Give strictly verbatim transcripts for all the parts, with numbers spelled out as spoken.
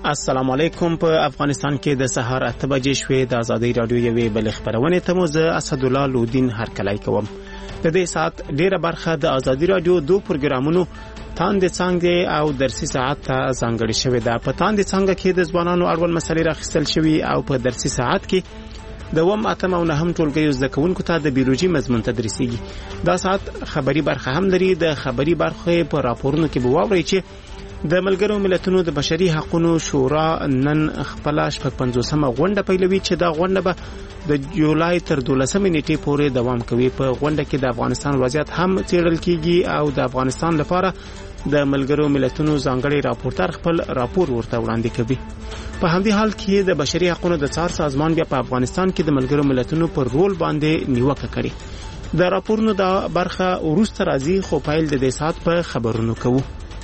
السلام علیکم. په افغانستان کې د سهار اته بجې شوې د ازادي رادیو یوې بل خبرونه ته مو زه اسد الله لودین هرکلی کوم. د دې سات ډیره برخه د ازادي رادیو دوه پروګرامونو تاند څنګه او درسي ساعت ته ځانګړي شوې ده. په تاند څنګه کې د ځوانانو اړوند مسلې راخستل شوې او په درسي ساعت کې د وم اتم او نهم ټولګیو زده کوونکو ته د بیولوژي مضمون تدریسيږي. دا ساعت خبري برخه هم لري. د خبري برخه په راپورونو کې به واوري چې د ملګرو ملتونو د بشري حقوقو شورا نن خپل شپږ پنځوسمه غونډه پیلوي چې دا غونډه به د جولای تر دولسمې نیټې پورې دوام کوي. په غونډه کې د افغانستان وضعیت هم څېړل کیږي او د افغانستان لپاره د ملګرو ملتونو ځانګړي راپورټر خپل راپور ورته وړاندې کوي. په همدې حال کې د بشري حقوقو د څار سازمان بیا په افغانستان کې د ملګرو ملتونو پر رول باندې نیوکه کړي. د راپورونو دا برخه ورسته راځي خو پایل د دې سات په خبرونو کوو.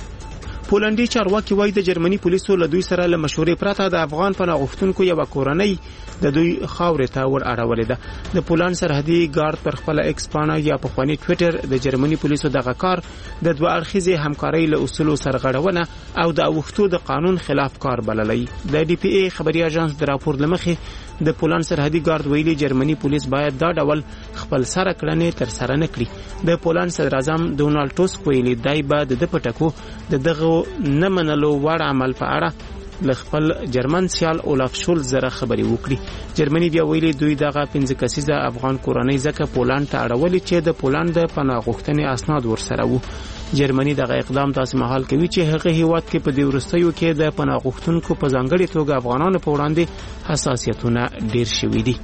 پولندي چارواکي وایي د جرمني پولیسو له دوی سره له مشورې پرته د افغان پناه غوښتونکو یو کورنۍ د دوی خاورې ته ور اړولې ده. د پولند سرحدي ګارد پر خپل ایکس پاڼه یا په خواني ټوئیټر د جرمني پولیسو دغه کار د دوه اړخیزې همکارۍ له اصولو سرغړونه او د اوښتو د قانون خلاف کار بللی. د ډي پی ای خبري اژانس د راپور لمخې د پولند سرحدي ګارد ویلي جرمني پولیس باید دا ډول خپل سره کړنې تر سره نه کړي. د پولند صدر اعظم ډونالد ټوسک ویلي دای به د پټکو د دغه نه منلو وړ عمل په اړه ل خپل جرمن سیال اولاف شولز سره خبري وکړي. جرمني بیا ویلي دوی دغه پنځه کسیزه افغان کورنۍ ځکه پولند ته اړولې چې د پولند د پناه غوښتنې اسناد ورسره وو. جرمني دغه اقدام تاسو مهال کوي چې هغه هیواد کې په دې ورستیو کې د پناه غوښتونکو په ځانګړي توګه افغانانو په وړاندې حساسیتونه ډیر شوي دي.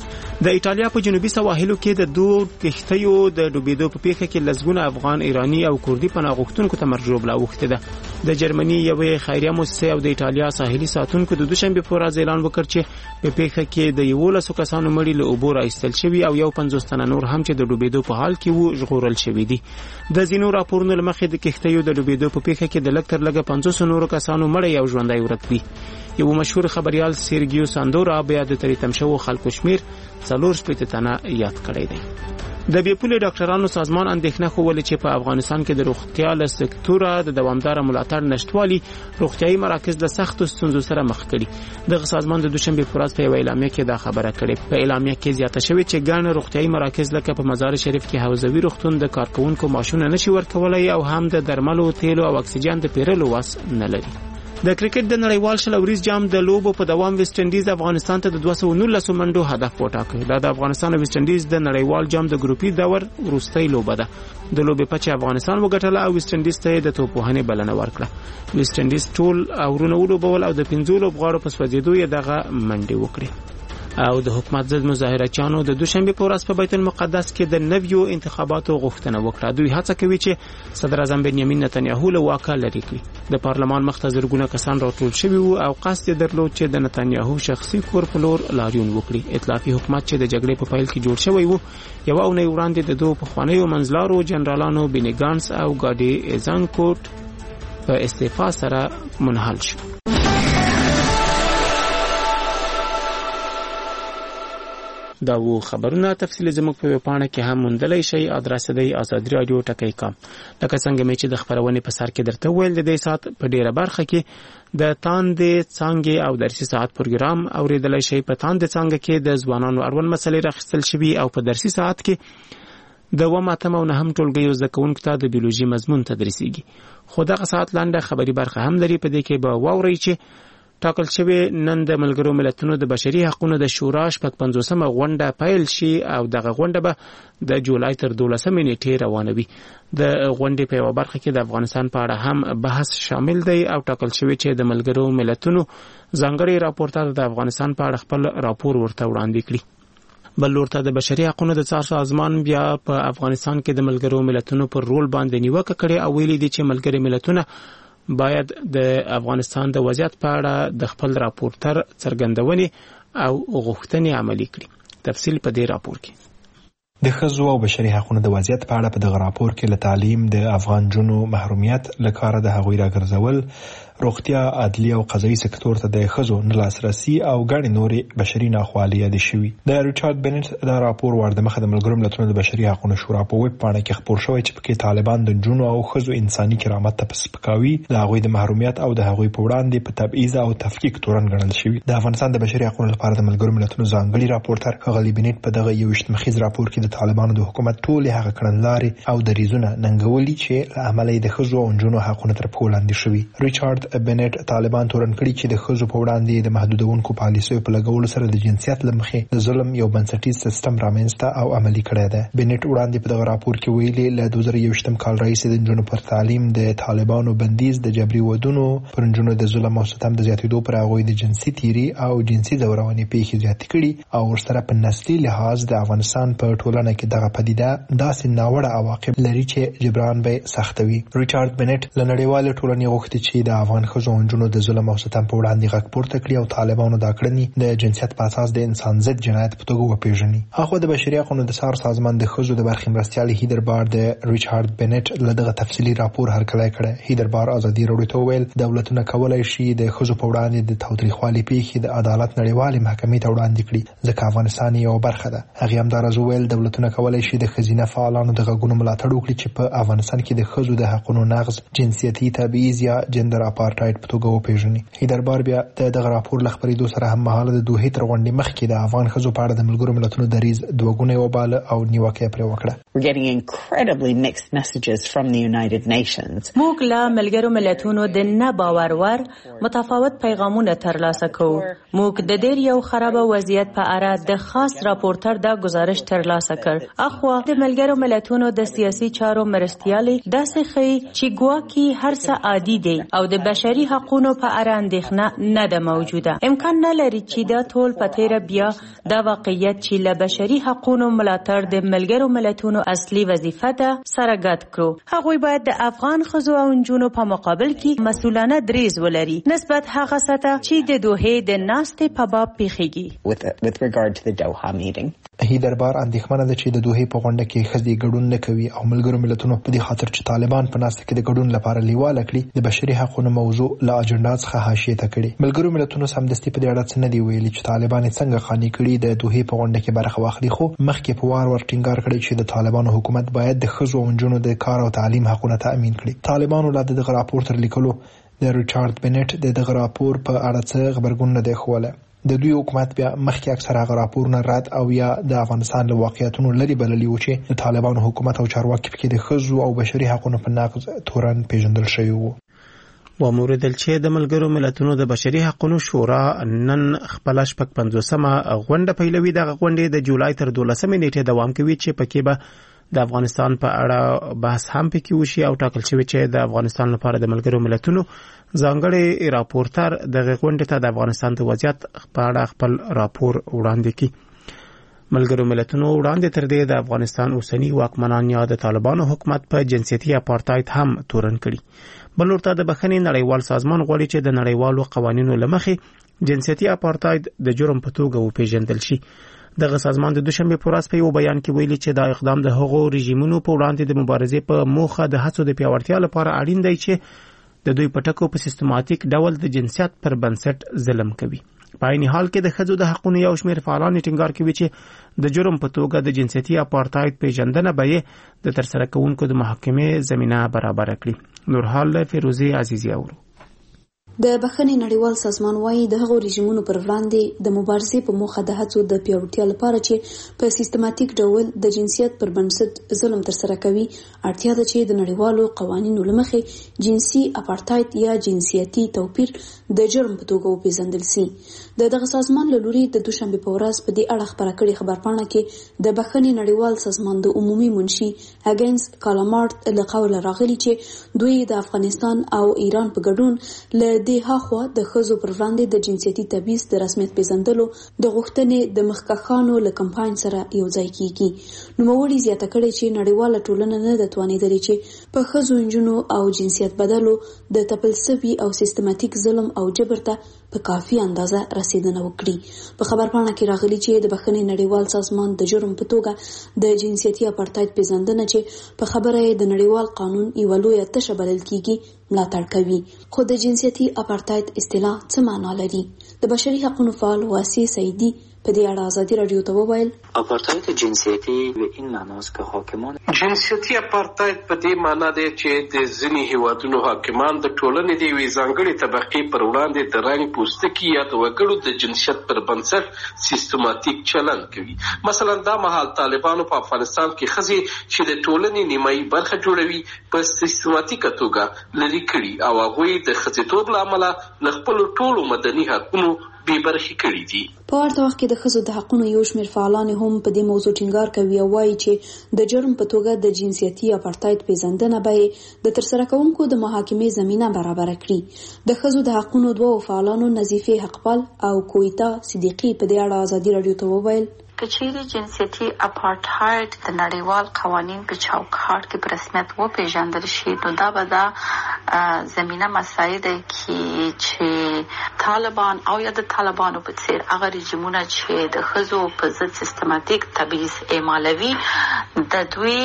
د ایتالیا په جنوبي سواحلو کې د دوه کښتیو د ډوبېدو په پیښه کې لزګونه افغان، ایرانی او کوردي پناه غوښتونکو ته مرجوب لا وخته ده. د جرمني یوې خیریه مؤسسه او د ایتالیا ساحلي ساتونکو د دوشنبه په ورځ اعلان وکړ چې په پیښه کې د یولسو کسانو مړي له اوبو راایستل شوي او یو پنځوس تنه نور هم چې د ډوبېدو په حال کې وو ژغورل شوي دي. د زینو راپورونو لمخې د کښتیو د ډوبېدو په پیښه کې د لږ تر لږه پنځوس نورو کسانو مړي او ژوندۍ ورک دي. یو مشهور خبريال سیرګیو ساندورا بیا د تریتم شو خلکو شمیر څلور شپږ تنه یاد کړی دی. د بیپولي ډاکټرانو سازمان اندېښنه خوله چې په افغانستان کې د روغتیا له سکتوره د دوامدار ملاتړ نشټوالي روغتيایي مراکز د سختو ستونزو سره مخ کړي. دغه سازمان د دوشنبه په ورځ په اعلامیه کې دا خبره کړې. په اعلامیه کې زیاته شوې چې ګڼ روغتيایي مراکز لکه په مزار شریف کې حوزوي روغتون د کارکونکو ماشونه نشي ورکولای او هم د درملو، تیلو او اکسیجن د پیرلو واس نه لري. د کرکټ د نړیوال شل اوریز جام د لوبو په دوام ویسټ انډیز افغانستان ته د دوه سوه نولس منډو هدف وټاکه. دا د افغانستان او ویسټ انډیز د نړیوال جام د ګروپي دور وروستۍ لوبه ده. د لوبې په چې افغانستان وګټله او ویسټ انډیز ته د توپوهنې بلنه ورکړه. ویسټ انډیز ټول اورونه ولوبول او د پنځو لوبغاړو په سوځېدو یې دغه منډې وکړې. او د حکومت ضد مظاهرچیانو د دوشنبه په ورځ په بیت المقدس کې د نویو انتخاباتو غوښتنه وکړه. دوی هڅه کوي چې صدر اعظم بنیامین نتنیاهو له واکه لرې کړي. د پارلمان مخ ته زرګونه کسان راټول شوي وو او قصد درلود چې د نتنیاهو شخصي کور په لور لاریون وکړي. ائتلافي حکومت چې د جګړې په پیل کې جوړ شوی وو یو اونۍ وړاندې د دوه پخوانیو منځلارو جنرالانو بینی ګانس او ګاډي ایزانکوټ په استعفا سره منحل شو. دا وو خبرونه تفصیل زموږ په پاڼه کې هم موندلای شي. ادرس دی آزادی رادیو ټکی کام. لکه څنګه مې چې د خبرونه په سر کې درته ویل د دې سات په ډیره برخه کې د تاندې څنګه او درسي ساعت پروګرام اوریدلای شي. په تاندې څنګه کې د ځوانانو اړوند مسلې راخستل شوي او په درسي ساعت کې د وماتم او نهم ټولګیو زده کوونکو ته د بیولوژي مضمون تدریسيږي. خو دغه ساعت لاندې خبري برخه هم لري. په دې کې به واوري چې ټاکل شوی نن د ملګرو ملتونو د بشري حقوقو د شورا شپږ پنځوسمه غونډه پیل شي او دغه غونډه به د جولای تر دولسمې نیټې روانه وي. د غونډې په یوه برخه کې د افغانستان په اړه هم بحث شامل دی او ټاکل شوی چې د ملګرو ملتونو ځانګړي راپورټر د افغانستان په اړه خپل راپور ورته وړاندې کړي. بل لور ته د بشري حقوقو د څار سازمان بیا په افغانستان کې د ملګرو ملتونو پر رول باندې نیوکه کړې او ویلي دي چې ملګري ملتونه باید د افغانستان د وضعیت په اړه د خپل راپورټر څرګندونې او غوښتنې عملي کړي. تفصیل په دې راپور کې. د ښځو او بشري حقوقو د وضعیت په اړه په دغه راپور کې له تعلیم د افغان جنو محرومیت لکاره د هغوی راګرځول روغتیا، عدلیه او قضایي سکتور ته د ښځو نه لاسرسي او ګڼې نورې بشري ناخوالې یادې شوي. د ریچارډ بنټ دا راپور ور د مخه د ملګرو ملتونو د بشري حقوقو شورا په ویب پاڼه کې خپور شوی چې پکې طالبان د نجونو او ښځو انساني کرامت ته سپکاوي، د هغوی د محرومیت او د هغوی په وړاندې په تبعیض او تفکیک تورن ګڼل شوي. د افغانستان د بشري حقوقو لپاره د ملګرو ملتونو ځانګړي راپورټر ښاغلي بنټ په دغه یوویشت مخیز راپور کې د طالبانو د حکومت ټولې هغه کړنلارې او دریځونه ننګولي چې له امله د ښځو او نجونو حقونه تر پښو لاندې شوي. ریچارډ بنټ طالبان تورن کړي چې د ښځو په وړاندې د محدودونکو پالیسیو په لګولو سره د جنسیت له مخې د ظلم یو بنسټیز سیستم رامنځته او عملي کړی دی. بنټ وړاندې په دغه راپور کې ویلي له دوه زره یوویشتم کال راهیسې د نجونو پر تعلیم د طالبانو بندیز د جبري ودونو پر نجونو د ظلم او ستم د زیاتېدو پر هغوی د جنسي تیري او جنسي ځورونې پیښې زیاتې کړي او ورسره په نسلي لحاظ د افغانستان په ټولنه کې دغه پدیده داسې ناوړه عواقب لري چې جبران به سختوي. ریچارډ بنټ له نړیوال ټولنې غوښتي چې د افغان ښځو او نجونو د ظلم او ستم په وړاندې غږ پورته کړي او طالبانو دا کړنې د جنسیت په اساس د انسان ضد جنایت په توګه وپیژني. هغه د بشري حقوقو د سار سازمان د ښځو د برخې مرستیال هیدر بار د ریچارډ بنټ له دغه تفصیلي راپور هرکلی کړی. هیدر بار ازادي راډیو ته وویل دولتونه کولای شي د ښځو په وړاندې د تاوتریخوالي پیښې د عدالت نړیوالې محکمې ته وړاندې کړي ځکه افغانستان یو برخه ده. هغه همداراز وویل دولتونه کولای شي د ښځینه فعالانو د غږونو ملاتړ وکړي چې په افغانستان کې د ښځو د حقوقو نقض، جنسیتي تبعیض یا جندر اپارټایډ په توګه وپیژني. هیدر بار بیا د دغه راپور له خپرېدو سره هم مهاله د دوحې تر غونډې مخکې د افغان ښځو په اړه د ملګرو ملتونو دریځ دوه ګونی وباله او نیوکه پرې وکړه. We're getting incredibly mixed messages from the United Nations. موږ له ملګرو ملتونو د نه باور ور متفاوت پیغامونه ترلاسه کوو. موږ د ډېر یو خراب وضعیت په اړه د خاص راپورټر دا گزارش ترلاسه کړ. اخوا د ملګرو ملتونو د سیاسي چارو مرستیالي داسې ښیي چې ګواکې هر څه عادي دی او د بشري حقوقو په اړه اندېښنه نه ده موجوده. امکان نه لري چې دا ټول په تیره بیا دا واقعیت چې له بشري حقوقو ملاتړ د ملګرو ملتونو اصلي وظیفه ده سره ګډ کړو. هغوی باید د افغان ښځو او نجونو په مقابل کې مسؤلانه دریځ ولري نسبت هغه سطح چې د دوحې د ناستې په باب پیښیږي. With, with regard to the Doha meeting. هیدر بار اندېښمنه ده چې د دوحې په غونډه کې ښځې ګډون نه کوي او ملګرو ملتونو په دې خاطر چې طالبان په ناسته کې د ګډون لپاره لیواله کړي د بشري حقوقو موضوع له اجنډا څخه حاشیې ته کړي. ملګرو ملتونو سمدستي په دې اړه څه نه دی ویلي چې طالبان څنګه قانع کړي د دوحې په غونډه کې برخه واخلي، خو مخکې په وار ور ټینګار کړی چې د طالبانو حکومت باید د ښځو او نجونو د کار او تعلیم حقونه تأمین کړي. طالبانو لا دغه راپور تر لیکلو د ریچارډ بنټ د دغه راپور په اړه څه خبرګون نه دی ښوولی. د دوی حکومت بیا مخکې اکثره هغه راپورونه رد او یا د افغانستان له واقعیتونو لرې بللي وو چې د طالبانو حکومت او چارواکي پکې د ښځو او بشري حقوقو په نقض تورن پیژندل شوي وو. وموردل چې د ملګرو ملتونو د بشري حقوقو شورا نن خپل شپږ پنځوسمه غونډه پیلوي. دغه غونډه د جولای تر دولسمې نیټې دوام کوي چې پکې به د افغانستان په اړه بحث هم پکې وشي او ټاکل شوی چې د افغانستان لپاره د ملګرو ملتونو ځانګړي راپورټر دغه غونډه ته د افغانستان د وضعیت په اړه خپل راپور وړاندې کړي. ملګرو ملتونو وړاندې تر دې د افغانستان اوسنی واکمنان یا د طالبانو حکومت په جنسیتي اپارټایډ هم تورن کړي. بل ورته د بخښنې نړیوال سازمان غواړي چې د نړیوالو قوانینو له مخې جنسیتي اپارټایډ د جرم په توګه وپیژندل شي. دغه سازمان د دوشنبه په ورځ په یو بیان کې ویلي چې دا اقدام د هغو رژیمونو په وړاندې د مبارزې په موخه د هڅو د پیاوړتیا لپاره اړین دی چې د دوی په ټکو په سیستماتیک ډول د جنسیت پر بنسټ ظلم کوي. په عین حال کې د ښځو د حقوقو یو شمېر فعالان ټینګار کوي چې د جرم په توګه د جنسیتي اپارټایډ پیژندنه به د ترسره کوونکو د محاکمې زمینه برابر کړي. نورحال فیروزی عزیزی اورو. د بخښنې نړیوال سازمان وايي د هغو رژیمونو پر وړاندې د مبارزې په موخه د هڅو د پیاوړتیا لپاره چې په سیستماتیک ډول د جنسیت پر بنسټ ظلم ترسره کوي اړتیا ده چې د نړیوالو قوانینو له مخې جنسي اپارټایډ یا جنسیتي توپیر د جرم په توګه وپیژندل شي. د دغه سازمان له لوري د دوشنبه په ورځ په دې اړه خبره کړې خبرپاڼه کې د بخښنې نړیوال سازمان د عمومي منشي اګینست کالامارت له قوله راغلي چې دوی د افغانستان او ایران په ګډون له د هاخوا د ښځو پر وړاندې د جنسیتي تبعیض د رسمیت پیژندلو د غوښتنې د مخکښانو له کمپاین سره یو ځای کیږي. نوموړي زیاته کړې چې نړیواله ټولنه نه ده توانېدلې چې په ښځو، نجونو او جنسیت بدلو د تپل سوي او سیستماتیک ظلم او جبر ته په کافي اندازه رسیدنه وکړي. په خبرپاڼه کې راغلي چې د بخښنې نړیوال سازمان د جرم په توګه د جنسیتي اپارټایډ پیژندنه چې په خبره یې د نړیوال قانون یوه لویه تشه بلل کیږي ملاتړ کوي. خو د جنسیتي اپارټایډ اصطلاح څه معنا لري؟ د بشري حقوقو فعال واسی سعیدی په دې اړه ازادي رادیو ته وویل اپارتاید جنسیتی به این معناست که حاکمان جنسیتی اپارتاید په دې معنا دی چې د ځینې هیوادونو حاکمان د ټولنې د یوې ځانګړې طبقې پر وړاندې د رنګ، پوستکي یا د وګړو د جنسیت پر بنسټ سیستماتیک چلند کوي. مثلا دا مهال طالبانو په افغانستان کې ښځې چې د ټولنې نیمایي برخه جوړوي په سیستماتیکه توګه لرې کړي او هغوی د ښځېتوب له امله له خپلو ټولو مدني حقونو بې برخې کړي دي. په ورته وخت کې د ښځو د حقونو یو شمېر فعالان هم په دې موضوع ټینګار کوي او وایي چې د جرم په توګه د جنسیتي اپارټایډ پیژندنه به د ترسره کوونکو د محاکمې زمینه برابره کړي. د ښځو د حقونو دوه فعالانو نظیفه حقپال او کویتا صدیقی په دې اړه ازادي رادیو ته وویل که چیرې جنسیتي اپارټایډ د نړیوال قوانین په چوکاټ کې په رسمیت وپېژندل شي نو دا به دا زمینه مساعد دی چې طالبان او یا د طالبانو په څیر هغه رژیمونه چې د ښځو په ضد سیستماتیک تبعیض اعمالوي د دوی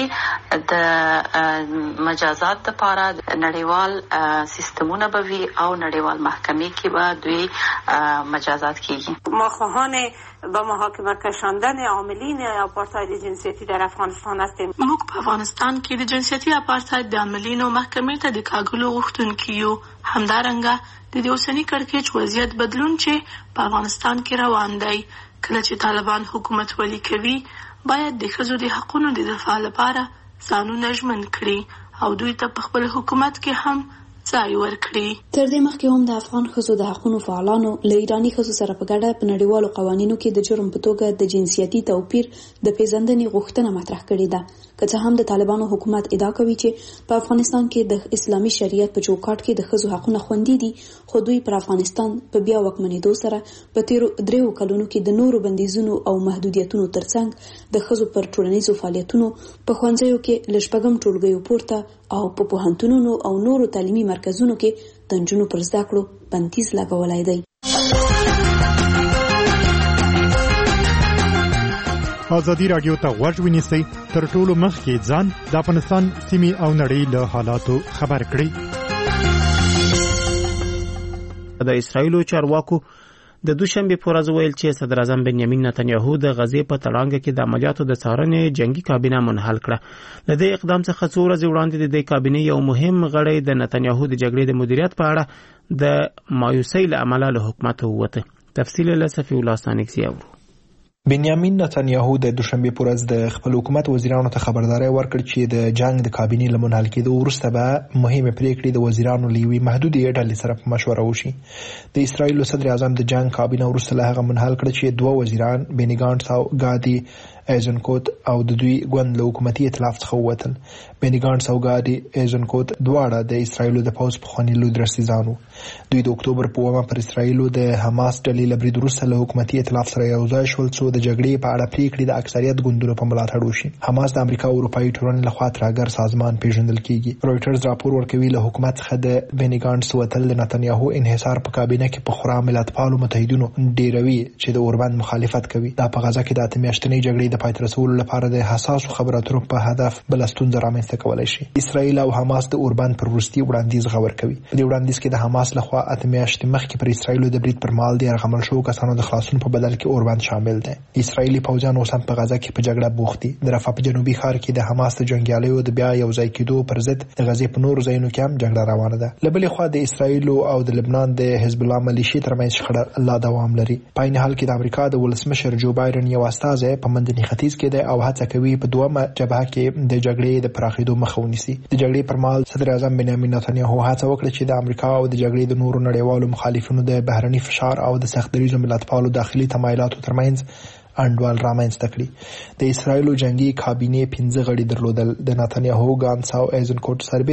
د مجازات لپاره نړیوال سیستمونه به وي او نړیوال محکمې کې به دوی مجازات کیږي. ما خواهان با محاکمه کشاندن عاملین اپارتاید جنسیتی در افغانستان هستیم. موږ په افغانستان کې د جنسیتي اپارتاید د عاملینو محکمې ته د کاږلو غوښتونکي یو. همدارنګه د دې اوسني کړکېچ وضعیت بدلون چې په افغانستان کې روان دی کله چې طالبان حکومت ولي کوي باید د ښځو د حقونو د دفاع لپاره ځانونه ژمن کړي او دوی ته په خپل حکومت کې هم ځای ورکړي. تر دې مخکې هم د افغان ښځو د حقونو فعالانو له ایراني ښځو سره په ګډه په نړیوالو قوانینو کې د جرم په توګه د جنسیتي توپیر د پیژندنې غوښتنه مطرح کړې ده. که څه هم د طالبانو حکومت ادعا کوي چې په افغانستان کې د اسلامي شریعت په چوکاټ کې د ښځو حقونه خوندي دي، خو دوی پر افغانستان په بیا واکمنېدو سره په تیرو دریو کلونو کې د نورو بندیزونو او محدودیتونو ترڅنګ د ښځو پر ټولنیزو فعالیتونو په ښوونځیو کې له شپږم ټولګیو پورته او په پوهنتونونو او نورو تعلیمي مرکزونو کې د نجونو پر زده کړو بندیز لګولای دی. ازادي رادیو ته غوږ ونیسئ، تر ټولو مخکې ځان د افغانستان سیمې او نړۍ له حالاتو خبر کړئ. د اسرایلو چارواکو د دوشنبه په ورځ ویل چې صدر اعظم بنیامین نتنیاهو د غزې په تړانګه کې د عملیاتو د څارنې جنگي کابینه منحل کړه. له دې اقدام څخه څو ورځې وړاندې د دې کابینې یو مهم غړی د نتنیاهو د جګړې د مدیریت په اړه د مایوسۍ له امله له حکومت ووته. تفصیل له صفی الله ستانکزی اورو. بنیامین نتنیاهو د دوشنبه په ورځ د خپل حکومت وزیرانو ته خبرداري ورکړه چې د جنگ د کابینې له منحل کېدو وروسته به مهمه پریکړې د وزیرانو لوي محدودې ډلې سره په مشوره وشي. د اسرایل صدر اعظم د جنگ کابینه وروسته له هغه منحل کړ چې دوه وزیران بینی ګانټس او ګادي ایزنکوت او د دوی ګوند له حکومتي ائتلاف څخه ووتل. بینی ګانټس او ګادي ایزنکوت دواړه د اسرایل د پوز په خواني لود رسیدانو. دوی د اکتوبر په اومه پر اسرایل د حماس ډلې لبرید وروسته له حکومتي ائتلاف سره یو ځای شول څو د جګړې په اړه پریکړې د اکثریت ګوندونو په ملاتړ وشي. حماس د امریکا او اروپאי ټولنې لخوا ترګر سازمان پیژندل کیږي. رويټرز راپور ورکوي له حکومت څخه د بینی ګانټس وتل د نتنیاهو انحصار په کابینه کې په خورا ملتپالو متحدینو ډیروي چې د اوربند مخالفت کوي. دا په غزا کې د اتمیاشتنۍ جګړې د پای ته رسولو لپاره د حساسو خبرو اترو په هدف بل ستونزه رامنځته کولای شي. اسرائیل او حماس د اوربند پر وروستي وړاندیز غور کوي. په دې وړاندیز کې د حماس لخوا اتمیاشتې مخکې پر اسرائیل د برید پر مهال د یرغمل شوو کسانو د خلاصون په بدل کې اوربند شامل دی. اسرائیلي پوځیان اوس هم په غزا کې په جګړه بوخت دي. د رفح په جنوبي ښار کې د حماس د جنګیالیو د بیا یو ځای کېدو پر ضد د غزې په نورو ځایونو کې هم جګړه روانه ده. له بلې خوا د اسرائیل او د لبنان د حزب الله ملیشې ترمنځ شخړه لا دوام لري. په عین حال کې د امریکا د ولسمشر جو بایدن یو استازی په منځني ختیځ کې دی او هڅه کوي په دومره جبهه کې د جګړې د پراخېدو مخه ونیسي. د جګړې پر مهال صدر اعظم بنیامین نتنیاهو هڅه وکړه چې د امریکا او د جګړې د نورو نړیوالو مخالفینو د بهرني فشار او د سخت دریځو ملتپالو داخلي تمایلاتو ترمنځ انډول رامنځته کړي. د اسرایلو جنگي کابینې پنځه غړي درلودل. د نتنیاهو، ګانس او ایزنکوټ سربېره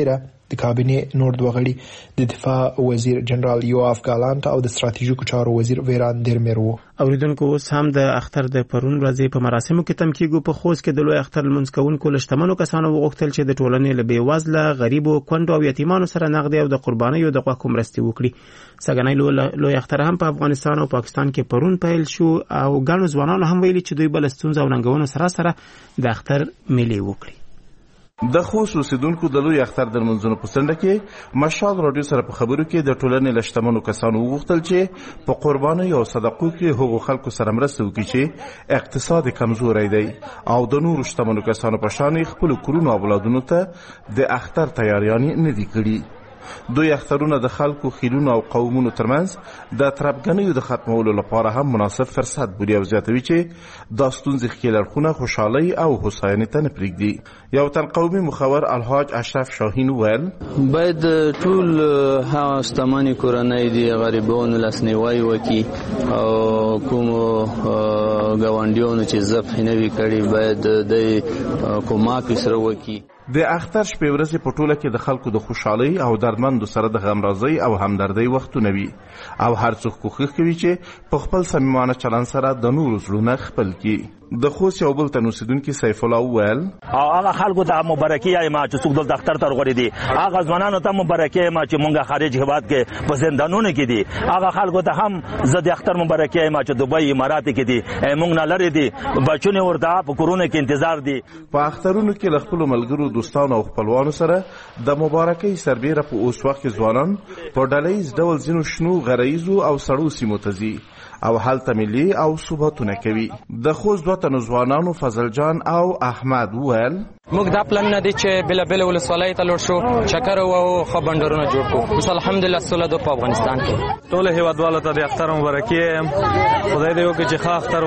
د کابینې نور دوه غړي د دفاع وزیر جنرال یوآف ګالانت او د ستراتیژیکو چارو وزیر ویران دیرمیر وو. اوریدونکو اوس هم د اختر د پرون ورځې په مراسمو کې تم کیږي. په خوست کې د لوی اختر لمونځ کوونکو له شتمنو کسانو وغوښتل چې د ټولنې له بېوزله غریبو کونډو او یتیمانو سره نغدي او د قربانیو د غوښو مرستې وکړي. سږنی لوی اختر هم په افغانستان او پاکستان کې پرون پیل شو او ګڼو ځوانانو هم ویلي چې دوی بل ستونزې او ننګونو سره سره د اختر میلې وکړي. د خوست اوسیدونکو د لوی اختر د لمونځونو په څنډه کې مشال راډیو سره په خبرو کې د ټولنې له شتمنو کسانو وغوښتل چې په قربانیو او صدقو کې هغو خلکو سره مرسته وکړي چې اقتصاد کمزوری دی او د نورو شتمنو کسانو په شان خپلو کورونو او اولادونو ته د اختر تیاریانې نه دي کړي. دوی اخترونه د خلکو خیلونو او قومونو ترمنځ د تربګنیو د ختمولو لپاره هم مناسب فرصت بولي او زیاتوي چې دا ستونزې ښکېل اړخونه خوشحالۍ او هوساینې ته نه پرېږدي. یو تن قومي مخور الحاج اشرف شاهین ویل باید ټول هغه شتمنې کورنۍ دي غریبانو لاسنیوی وکړي او کومو ګاونډیانو چې ذبح نه وي کړي باید د کومک سره وکړي. د اختر شپې ورځې په ټوله کې د خلکو د خوشحالۍ او دردمندو سره د غمرازۍ او همدردۍ وختونه وي او هر څوک کوښښ کوي چې په خپل صمیمانه چلند سره د نورو زړونه خپل کړي. د خوست یو بل تن اوسیدونکي سیف الله وویل هغه خلکو ته مبارکي وایم چې څوک دلته اختر ته راغلي دي، هغه ځوانانو ته مبارکي وایم چې مونږ خارج هېواد کې په زندانونو کې دي، هغه خلکو ته هم زه د اختر مبارکي وایم چې دوبۍ امارات کې دي مونږ نه لرې دي بچونه ورته په کورونو کې انتظار دي. په اخترونو کې له خپلو ملګرو دوستانو او خپلوانو سره د مبارکۍ سربیره په اوس وخت کې ځوانان په ډله ییز ډول ځینو شنو غریزو او سړو سیمو ته ځي او هلته ملي او ثباتونه کوي. د خوست دوه تنو ځوانانو فضل جان او احمد وویل موږ دا پلان نه دی چې بل بل ولسوالۍ ته لوړ شو چکر او خو بندرونه جوړ کړو. اوس الحمدلله سوله د په افغانستان کې ټول هیوادوالو ته د اختر مبارکي خدای دې وکړي چې ښه اختر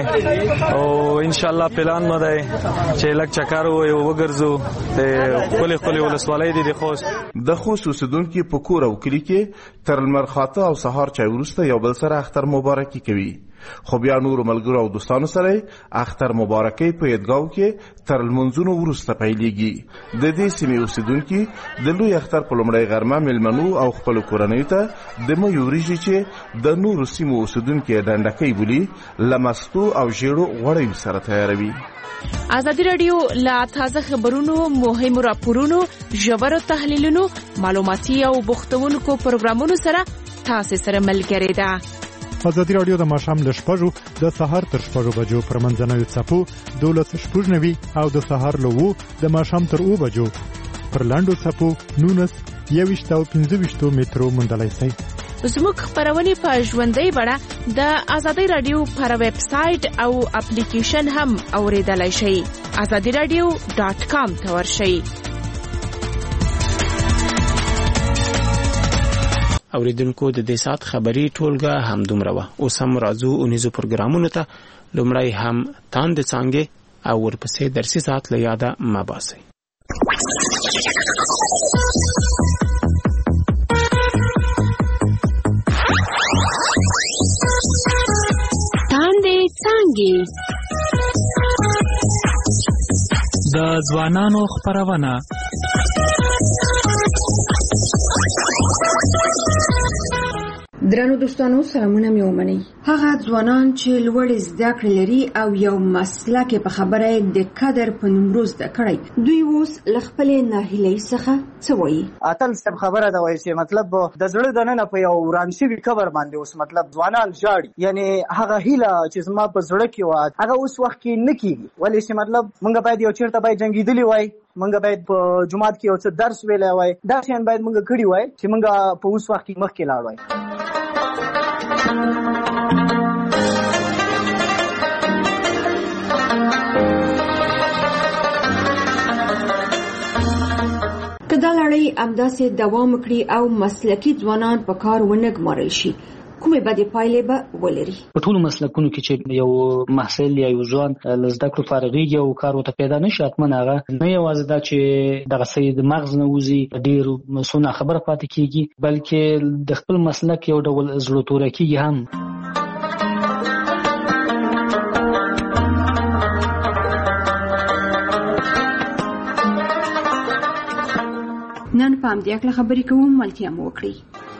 ولرئ او ان شاء الله پلان مو دی چې لږ چکر او وګرځو د خپل خپل ولسوالۍ دي د خوست. د خوست اوسیدونکي په کور او کلي کې تر لمر خاطه او سهار چای وروسته یو بل سره اختر مبارکي کوي، خو بیا نورو ملګرو او دوستانو سره اختر مبارکۍ په عیدګاو کې تر لمونځونو وروسته پیلېږي. د دې سیمې اوسیدونکي د لوی اختر په لومړۍ غرمه میلمنو او خپلو کورنیو ته د میو وریجې چې د نورو سیمو اوسیدونکي ډنډکۍ بولي له مستو او ژیړو غوړیو سره تیاروي. ازادي راډیو لا تازه خبرونو، مهمو راپورونو، ژورو تحلیلونو، معلوماتي او بوختونکو پروګرامونو سره تاسو سره ملګری ده. ازادي راډیو د ماښام له شپږو د سهار تر شپږو بجو پر منځنوي څپو دولس شپږ نوي او د سهار له اوو د ماښام تر اوو بجو پر لاندو څپو نونس یوویشت او پنځه ویشتو مترو موندلی شئ. زموږ خپرونې په ژوندۍ بڼه د ازادي راډیو پر ویب سایټ او اپلیکیشن هم اوریدلای شئ. ازادي راډیو ډاټ کام ته ورشئ. اوریدونکو د دې سات خبري ټولګه هم دومره وه. اوس هم راځو اونیزو پروګرامونو ته. لومړی هم تاند څانګې او ورپسې درسي ساعت له یاده مه باسئ. تاندې څانګې د ځوانانو خپرونه. درنو دوستانو سلامونه مې ومنئ. هغه ځوانان چې لوړې زده کړې لري او یو مسلک په خبره د قدر په نوم زده کړی، دوی اوس له خپلې ناهیلۍ څخه څه وایي؟ اتل صاحب خبره ده وایي چې مطلب د زړه دننه په یو وران شوي قبر باندې اوس مطلب ځوانان ژاړي، یعنی هغه هیله چې زما په زړه کې وه هغه اوس وخت کې نه کېږي. ولې چې مطلب موږ باید یو چېرته باید جنګېدلي وای، موږ باید په جومات کې یو څه درس ویلی وای، دا شیان باید موږ کړي وای چې موږ په اوس وخت کې مخکې لاړ وای. که دا لړۍ همداسې دوام وکړي او مسلکي ځوانان په کار ونه ګمارل شي، کومې بدې پایلې به ولري؟ په ټولو مسلکونو کې چې یو محصل یا یو ځوان له زده کړو فارغېږي او کار ورته پیدا نه شي، حتما هغه نه یوازې دا چې دغسې د مغز نه وځي ډېر څه ناخبره پاتې کېږي، بلکې د خپل مسلک یو ډول زړه توره کېږي هم. نن په همدې اړه خبرې کوو، ملتیا مو وکړئ.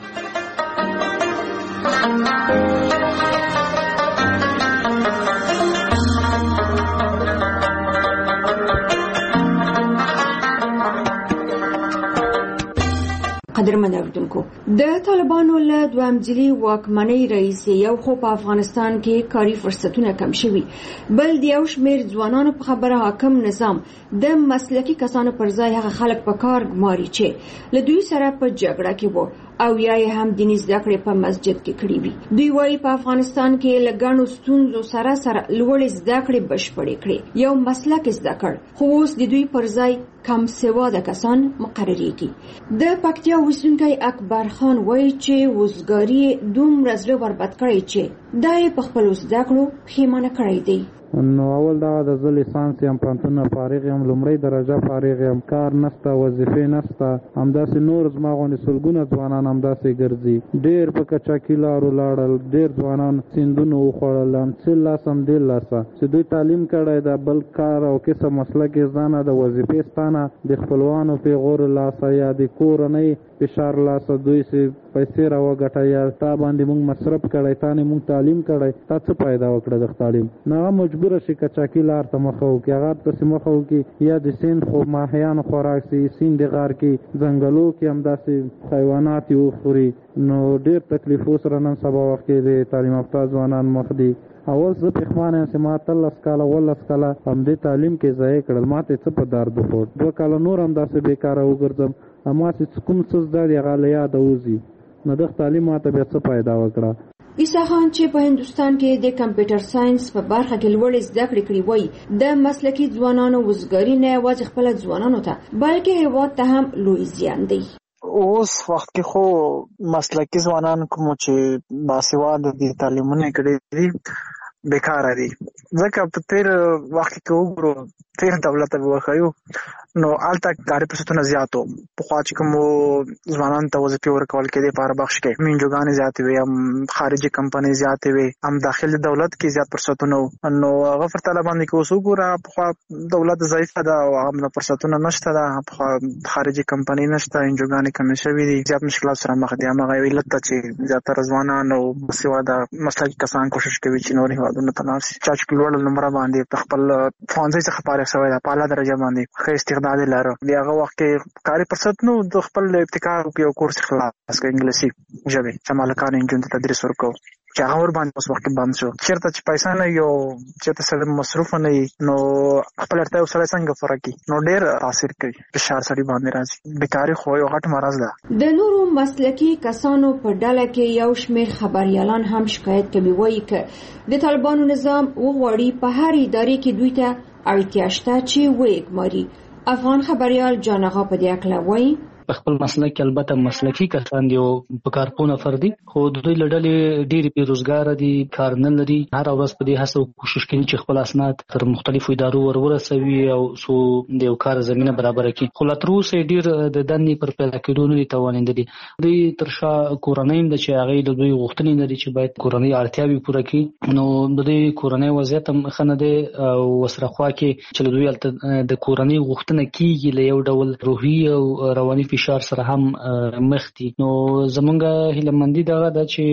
قدرمن اوریدونکو، د طالبانو له دویم ځلي واکمنۍ رئیس یو خو په افغانستان کې کاري فرصتونه کم شوي، بل د یو شمېر ځوانانو په خبره حاکم نظام د مسلکي کسانو پر ځای هغه خلک په کار ګماري چې له دوی سره په جګړه کې وو او یا یې هم دیني زده کړې په مسجد کې کړې وي. دوی وایي په افغانستان کې له ګڼو ستونزو سره سره لوړې زده کړې بشپړې کړې، یو مسلک زده کړ، خو اوس د دوی پر ځای کم سواده کسان مقرریږي. د پکتیا اوسیدونکی اکبر خان وایي چې وزګاري دومره زړه برباد کړی چې دا یې په خپلو زده کړو پښیمانه کړی دی. نو اول دا د زه لیسانس یم، پوهنتون فارغ یم، لومړۍ درجه فارغ یم، کار نشته، وظیفې نشته، همداسې نور زما غوندې سلګونه ځوانان همداسې ګرځي. ډېر په کچاکي لارو لاړل، ډېر ځوانان سیندونه وخوړل، څه لاس هم دې لاسه چې دوی تعلیم کړی دا بل کار او کسب مسلک یې ځانه د وظیفې ستانه د خپلوانو پیغور لاسه یا د کورنۍ فشار لاسه دوی سي پیسې راوګټه یا تا باندې مونږ مصرف کړی، تا نه مونږ تعلیم کړی، تا څه پیدا وکړه د تعلیم؟ نه هغه مجبوره شي کچاکي لار ته مخه وکړي، هغه پسې مخه وکړي یا د سیند خو ماهیانو خوراک سي، سیند غار کې ځنګلو کې همداسې حیوانات یې وخوري. نو ډېر تکلیفو سره نن سبا وخت کې د تعلیم یافته ځوانان مخ دي. اول زه پښمانه یم چې ما اتلس کاله اوولس کاله همدې تعلیم کې ضایع کړل، ما ته څه په درد وخوړ، دوه کاله نور همداسې بېکاره وګرځم، اما چې کوم څه زده دي هغه له یاده وځي، نو دغه تعلیم ما ته بیا څه پیدا وکړه. عیسی خان چې په هندوستان کې د کمپیوټر ساينس په برخه کې لوړې زده کړې کړې وایي د مسلکي ځوانانو وزګاري نه یوازې خپل ځوانانو ته بلکې هیواد ته هم لوی زیان دی. اوس وخت کې خو مسلکي ځوانان کوم چې باسواده دي، تعلیمونه کړي دي، بیکاره دي. ځکه په تیر وخت کې وګورو تیر دولت به وخایو نو الته کاري فرصتونه زیاتو، پخوا چې کوم ځوانان ته وظیفې ورکول کېدې په هر بخش کې منجوګانې زیاتې وي، هم خارجي کمپنۍ زیاتې وي، هم داخلي دولت کې زیات فرصتونه وو. نو هغه پر تله باندې کې اوس وګوره پخوا دولت ضعیفه ده او هم فرصتونه نشته ده، پخوا خارجي کمپنۍ نشته، منجوګانې کمې شوي دي، زیات مشکلات سره مخ دي. همغه علت ته چې زیاتره ځوانان او باسواده مسلکي کسان کوشش کوي چې نور هیوادونو ته لاړ شي. چا چې لوړ نمبر باندې خپل ښوونځي څخه فارغ شوی ده، په اعلی درجه باندې ښه استعداد لري، دی هغه وخت کې کاري فرصت نو د خپل ابتکار او کورس خلاص کړ انګلیسي ژبه چې مالکان انجن ته تدریس ورکو چې هغه ور باندې اوس وخت بند شو. چیرته چې پیسې نه یو چیرته سره مصروف نه نو خپل ارتیا سره څنګه فرق کی نو ډېر تاثیر کوي، فشار سړي باندې راځي. بیکاری خو یو غټ مرض ده. د نورو مسلکي کسانو په ډله کې یو شمېر خبريالان هم شکایت کوي، وایي چې د طالبانو نظام وغواړي په هر ادارې کې دوی ته اړتیا شته چې وګماري. افغان خبريال جان آغا په دې اړه وایي په خپل مسلک البته مسلکي کسان دی او په کارپونه فردي، خو د دوی لړلې ډېری بیروزګار دي، کار نه لري، هر ورځ په دې هڅه کوشش کوي چې خپل اسناد تر مختلفو ادارو ورورسوي او سو د یو کار زمينه برابر کړي. خو لا تر اوسه ډېر د دندې پر پیدا کېدو نه توانیدلي. دوی تر شا کورنۍ د چې هغه د دوی غوښتنې لري چې باید کورنۍ اړتیاوي پوره کړي، نو د دوی کورنۍ وضعیت هم خنه ده او وسره خوا کې چې دوی د کورنۍ غوښتنه کیږي له یو ډول روحي او رواني فشار سره هم مخ دي. نو زمونږ هیلمندي دا ده چې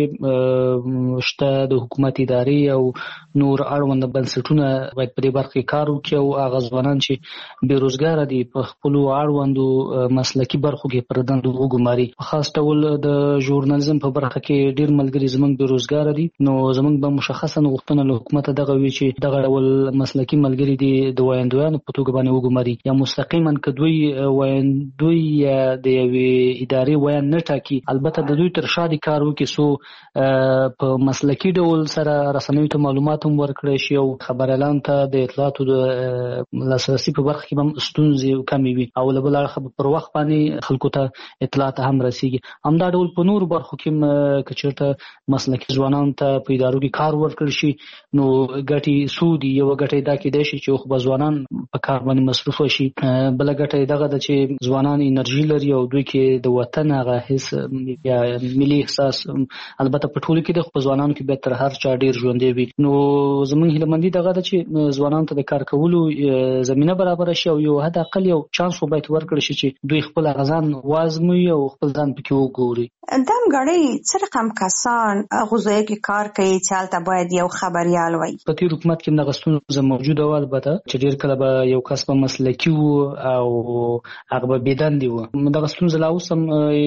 شته د حکومت ادارې او نور اړوند بنسټونه باید په دې برخه کې کار وکړي او هغه ځوانان چې بیروزګار دي په خپل اړوندو مسلکي برخو کې پر دندو وګماري. خاص ډول د ژورنالیزم په برخه کې ډیر ملګري زمونږ بیروزګار دي، نو زمونږ به مشخصا غوښتنه له حکومت دغه وی چې دغه ډول مسلکي ملګري دي د وایندویانو په توګه باندې وګماري یا مستقیما کدوی وایندوی د یوې ادارې وایي نه ټاکي. البته د دوی تر شا دي کار وکړي سو په مسلکي ډول سره رسنیو ته معلومات هم ورکړي شي او خبريالان ته د اطلاعاتو د لاسرسي په برخه کې هم ستونزې کمې وي او له بل اړخه پر وخت باندې خلکو ته اطلاعات هم رسیږي. همدا ډول په نور برخو کې کچرته مسلکي ځوانان ته په ادارو کې کار ورکړي شي نو ګټي سودي یو ګټي دا کې دي چې خو ځوانان په کار باندې مصروف شي، بل ګټي دغه د چې ځوانان انرژي لري او دوی کې د وطن هغه حس یا ملي احساس البته په ټولو کې د خپل ځوانانو کې به تر هر چا ډیر ژوندې وي. نو زموږ هیلهمندي دغه ده چې ځوانانو ته د کار کولو زمينه برابر شي او یو حد اقل یو چانس وبایت ورکړي شي چې دوی خپل غزان وازموي او خپل ځان پکې وګوري. دم غړي څه رقم کسان غوځي کې کار کوي چې حالت باید یو خبريال وي. په تیر حکومت کې دغه ستونزه موجوده و البته چې ډیر کله به یو کس په مسلکي او هغه به بيدندي و. دغه ستونزه لا اوس هم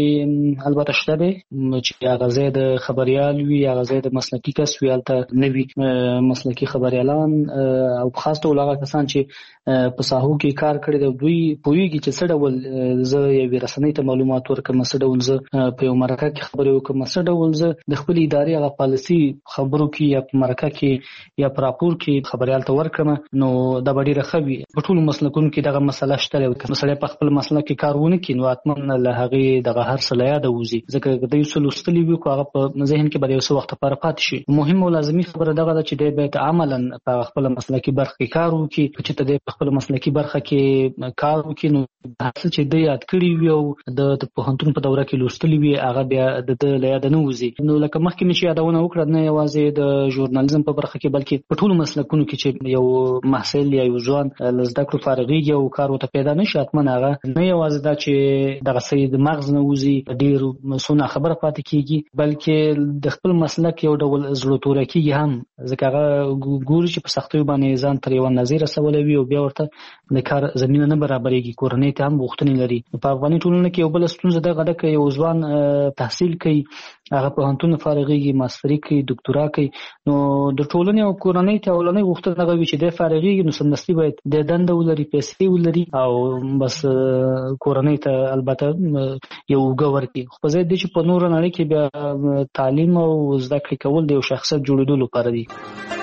البته شته به چې هغه زید خبريال وي هغه زید مسلکي کس وي البته نوي مسلکي خبريالان او خاص ټول هغه کسان چې په ساحو کې کار کړی دی دوی پوهیږي چې څه ډول زه یو رسنۍ ته معلومات ورکوم څه ډول زه په یو مرکه کې خبرې وکم څه ډول زه د خپل ادارې هغه پالیسي خبرو کې یا په مرکه کې یا په راپور کې خبريال ته ورکم نو دا به ډیره ښه وي. په ټولو مسلکونو کې دغه مسله شته چې مسله په خپل مسلک کې کار ونه کړي نو اتمن له هغه دغه هر څه له یاد وځي ځکه د یو څه لوستلي وي خو هغه په ذهن کې به یو څه وخت لپاره پاتې شي. مهم او لازمي خبره دغه ده چې د به عملاً په خپل مسلکي برخه کې کار وکړي چې ته د خپل مسلکي برخه کې کار وکړي نو هڅه چې د یاد کړی وي او د پوهنتون په دوره کې لوستلی وي هغه بیا د له یاد نه وځي. نو لکه مخکې مې چې یادونه وکړه نه یوازې د ژورنالیزم په برخه کې بلکې په ټولو مسلکونو کې چې یو محصل یا یو ځوان له زده کړو فارغېږي او کار ورته پیدا نه شي حتما هغه نه یوازې دا چې دغه څه د مغز نه وځي ډېر څونه خبره پاتې کېږي بلکې د خپل مسلک یو ډول زړه توری کېږي هم ځکه هغه ګوري چې په سختیو باندې ځان تر یوه نظیر رسولی وي او بیا ورته د کار زمینه نه برابرېږي کورنۍ ته هم غوښتنې لري. په افغاني ټولنه کې یو بله ستونزه دغه ده که یو ځوان تحصیل کوي هغه پوهنتون فارغېږي ماستري کوي ډاکټورا کوي نو د ټولنې او کورنۍ ته اولنۍ غوښتنه دغه وي چې دی فارغېږي نو سمدستي باید د دنده ولري پیسې ولري او بس کورنۍ ته البته یو اوږه ورکړي. خو په ځای دی چې په نوره نړۍ کې بیا تعلیم او زده کړې کول د یو شخصیت جوړېدو لپاره دي.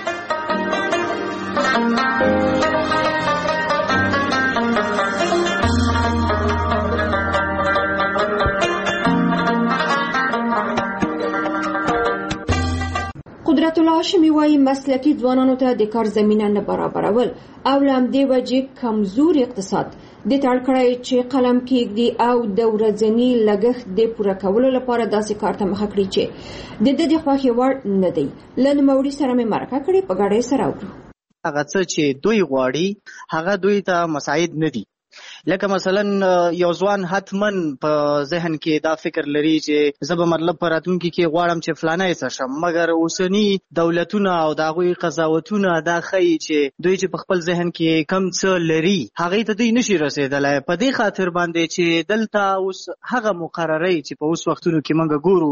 قدرت الله هاشمي وايي مسلکي ځوانانو ته د کار زمينه نه برابرول او له همدې وجې کمزور اقتصاد د تړ کړی چې قلم کېږدي او د ورځني لګښت د پوره کولو لپاره داسې کار ته مخه کړي چې د ده د خوښې وړ نه دی. له نوموړي سره مې مرکه کړې په ګډۍ سره وکړو. هغه څه چې دوی غواړي هغه دوی ته مساعد نه دي. لکه مثلا یو ځوان حتمن په ذهن کې دا فکر لري چې زه به مطلب په راتلونکي کې غواړم چې فلانی څه شم مګر اوسني دولتونه او د هغوی قضاوتونه دا ښیي چې دوی چې په خپل ذهن کې کم څه لري هغې ته دوی نشي رسېدلی. په دې خاطر باندې چې دلته اوس هغه مقررۍ چې په اوس وختونو کې موږ ګورو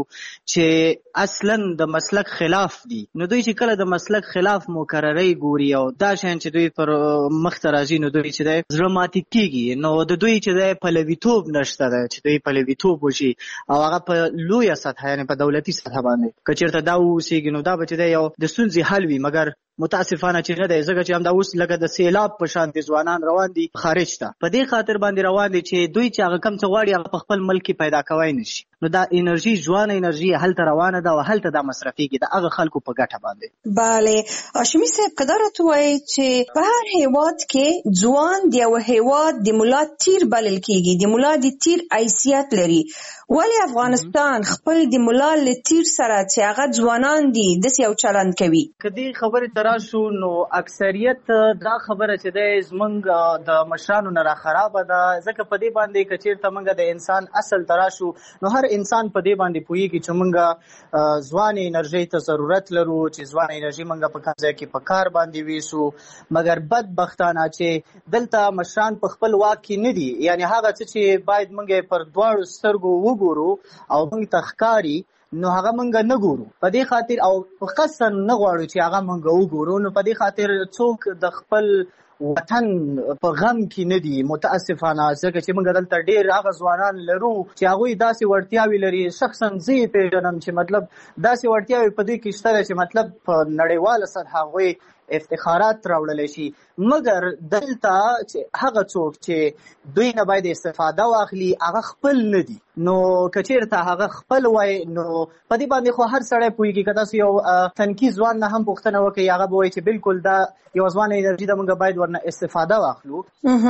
چې اصلا د مسلک خلاف دي نو دوی چې کله د مسلک خلاف مقررۍ ګوري او دا شیان چې دوی پر مخ ته راځي نو دوی چې دی زړه ماتې کېږي نو د دوی چې دی پلویتوب نشته دی چې دوی پلویتوب وشي او هغه په لویه سطحه یعنې په دولتي سطحه باندې که چېرته دا واوسېږي نو دا به چې دی یو د ستونزې حل وي مګر متاسفانه چې نه دی ځکه چې همدا اوس لکه د سیلاب په شان د ځوانان روان دي خارج ته په دې خاطر باندې روان دي چې دوی چې هغه کم څه غواړي هغه په خپل ملک کې پیدا کوی نه شي نو دا انرژي ځوانه انرژي هلته روانه ده او هلته دا مصرفېږي د هغه خلکو په ګټه باندې. بله هاشمي صاحب که دا راته ووایي چې په هر هیواد کې ځوان د یو هیواد د ملا تیر بلل کېږي د ملا د تیر حیثیت لري ولې افغانستان خپل د ملا له تیر سره چې هغه ځوانان دي داسې یو چلند کوي؟ که دې خبرې ته راشو نو اکثریت دا خبره چې دی زموږ د مشرانو نه راخرابه ده ځکه په دې باندې که چېرته موږ د انسان اصل ته راشو نو هر انسان په دې باندې پوهېږي چې موږ ځوانې انرژۍ ته ضرورت لرو چې ځوانه انرژي موږ په کوم ځای کې په کار باندې ویسو مګر بدبختانه چې دلته مشران په خپل واک کې نه دي یعنې هغه څه چې باید موږ پر دواړو سترګو وګورو او موږ ته ښکاري نو هغه موږ نه ګورو په دې خاطر او په قصد نه غواړو چې هغه موږ وګورو نو په دې خاطر څوک د خپل وطن په غم کې نه دي متاسفانه ځکه چې موږ دلته ډېر هغه ځوانان لرو چې هغوی داسې وړتیاوې لري شخصا زه یې پېژنم چې مطلب داسې وړتیاوې په دوی کې شته ده چې مطلب په نړیواله سطحه هغوی افتخارات راوړلی شي مګر دلته چې هغه څوک چې دوی نه باید استفاده واخلي هغه خپل نه دي نو که چېرته هغه خپل وای نو په دې باندې خو هر سړی پوهېږي که تاسو یو تنکي ځوان نه هم پوښتنه وکړئ هغه به وایي چې بلکل دا یو ځوانه انرژي ده موږ باید ورنه استفاده واخلو.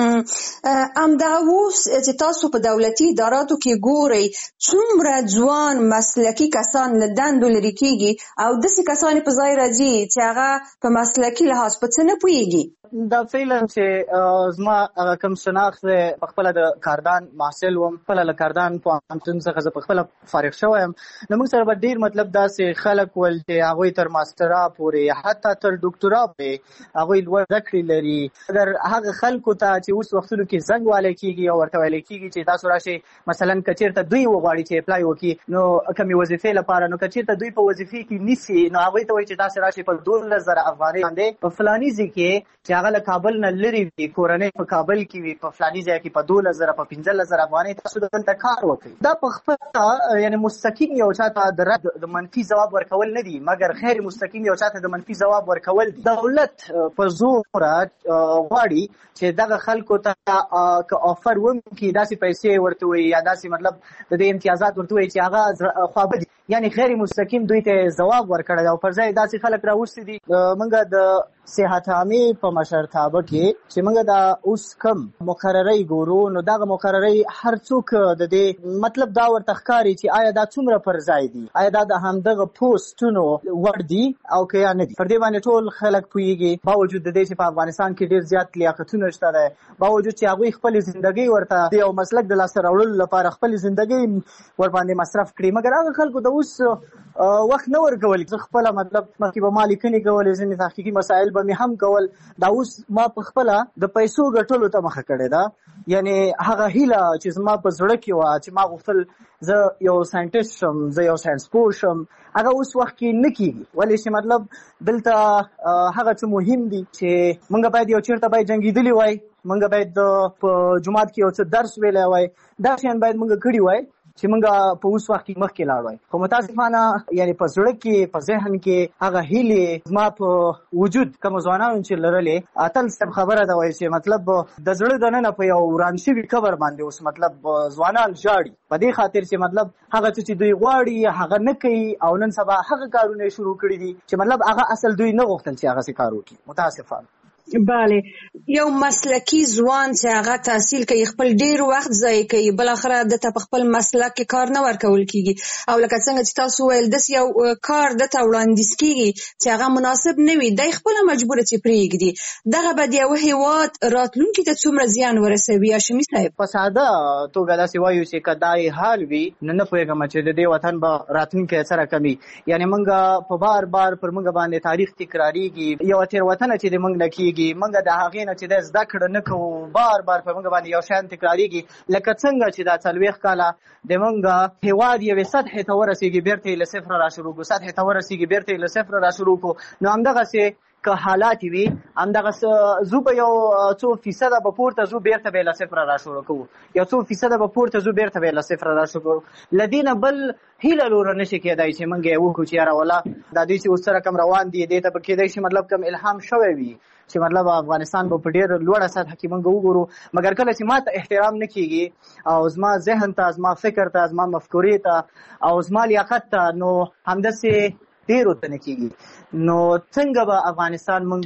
همدغه اوس چې تاسو په دولتي اداراتو کې ګورئ څومره ځوان مسلکي کسان له دندو لرې کېږي او داسې کسان په ځای راځي چې هغه په مسلکي لحاظ په څه نه پوهېږي. دا فعلا چې زما هغه کوم شناخت په خپله د کاردان محصل وم، خپله له کاردان پوهنتون څخه زه په خپله فارغ شوی یم. نو موږ سره به ډېر مطلب داسې خلک ول چې هغوی تر ماسټرا پورې حتی تر ډاکټرا پورې هغوی لوړ زده کړې لري. اگر هغه خلکو ته چې اوس وختونو کې زنګ والی کېږي او ورته ویلی کېږي چې تاسو راشئ مثلا که چېرته دوی وغواړي چې اپلای وکړي نو کومې وظیفې لپاره، نو که چېرته دوی په وظیفې کې نیسي نو هغوی ته وایي چې تاسې راشئ په دولس زره افغانۍ باندې په فلاني ځای کې چې هغه له کابل نه لرې وي، کورنۍ په کابل کې وي، په فلاني ځای کې په دولس زره په پنځلس زره افغانۍ تاسو دلته کار وکړئ. دا په خپله یعنې مستقیم یو چاته د رد د منفي ځواب ورکول نه دي، مګر غیر مستقیم یو چاته د منفي ځواب ورکول دي. دولت په زوره غواړي چې دغه خلکو ته که آفر وکړي داسې پیسې ورته وایي یا داسې مطلب د دې امتیازات ورته وایي چې هغه خوابه دي، یعنې غیر مستقیم دوی ته ځواب ورکړی دی او پر ځای داسې خلک راوستي دي. موږ د صحت عامې په مشرتابه کې چې موږ دا اوس کم مقررۍ ګورو نو دغه مقررۍ هر څوک د دې مطلب دا ورته ښکاري چې آیا دا څومره پر ځای دي، آیا دا د همدغه پوسټونو وړ دي او که یا نه دي. پر دې باندې ټول خلک پوهېږي باوجود د دې چې په افغانستان کې ډېر زیات لیاقتونه شته دی، باوجود چې هغوی خپلې زندګۍ ورته د یو مسلک د لاسته راوړلو لپاره خپلې زندګۍ ورباندې مصرف کړي، مګر هغه خلکو ته اوس وخت نه ورکول. زه خپله مطلب مخکې به ما لیکنې کولې، ځینې تحقیقي مسایل به مې هم کول، دا اوس ما په خپله د پیسو ګټلو ته مخه کړې ده. یعنې هغه هیله چې زما په زړه کې وه چې ما غوښتل زه یو ساینټیسټ شم، زه یو ساینس پوه شم، هغه اوس وخت کې نه کېږي. ولې چې مطلب دلته هغه څه مهم دي چې موږ باید یو چېرته باید جنګېدلي وای، موږ باید په جومات کې یو څه درس ویلی وای، دا شیان باید موږ کړي وای چې موږ په اوس وخت کې مخکې لاړ وای. خو متاسفانه یعنې په زړه کې په ذهن کې هغه هیلې زما په وجود کومو ځوانانو چې لرلې، اتل صاحب خبره ده وایي چې مطلب د زړه دننه په یو وران شوي قبر باندې اوس مطلب ځوانان ژاړي په دې خاطر چې مطلب هغه څه چې دوی غواړي هغه نه کوي او نن سبا هغه کارونه شروع کړي دي چې مطلب هغه اصل دوی نه غوښتل چې هغه څه کار وکړي. متاسفانه بله، یو مسلکی ځوان چې هغه تحصیل کوي خپل ډیر وخت ضایع کوي، بل اخره دته په خپل مسلک کې کار نه ورکول کیږي او لکه څنګه چې تاسو ویل داس یو کار دته وړاندیز کیږي چې هغه مناسب نه وي، دای خپل مجبور چې پریږدي. دغه به د یو هیواد راتلونکي ته څومره زیان ورسوي؟ هاشمي صاحب په ساده توګه داسې وایو چې که دای حال وي نو نه پوهېږم چې د دې وطن به راتلونکی سره کمي. یعنې موږ په بار بار پر موږ باندې تاریخ تکراریږي، یو تېروتنه چې د موږ نه کېږي موږ د هغې نه چې د زده کړه نه کوو، بار بار په موږ باندې یو شیان تکراریږي. لکه څنګه چې دا څلوېښت کاله د موږ هېواد یوې سطحې ته ورسېږي بېرته یې له صفره را شروع کړو، سطحې ته ورسېږي بېرته یې له صفره را شروع کړو. نو همدغسې که حالات وي همدغه زو به یو څو فیصده به پورته زو بېرته به یې له صفره را شروع کوو، یو څو فیصده به پورته زو بېرته به یې له صفره را شروع کوو. له دې نه بل هیله لوره نه شي کېدای چې موږ یې وکړو چې یاره والله دا دوی چې اوس سره کم روان دي دې ته به کېدای شي مطلب کم الهام شوی وي چې مطلب افغانستان به په ډېر لوړه سطحه کې موږ وګورو. مګر کله چې ما ته احترام نه کېږي او زما ذهن ته، زما فکر ته، زما مفکورې ته او زما لیاقت ته، نو همداسې ډېرو ته نه کېږي، نو څنګه به افغانستان موږ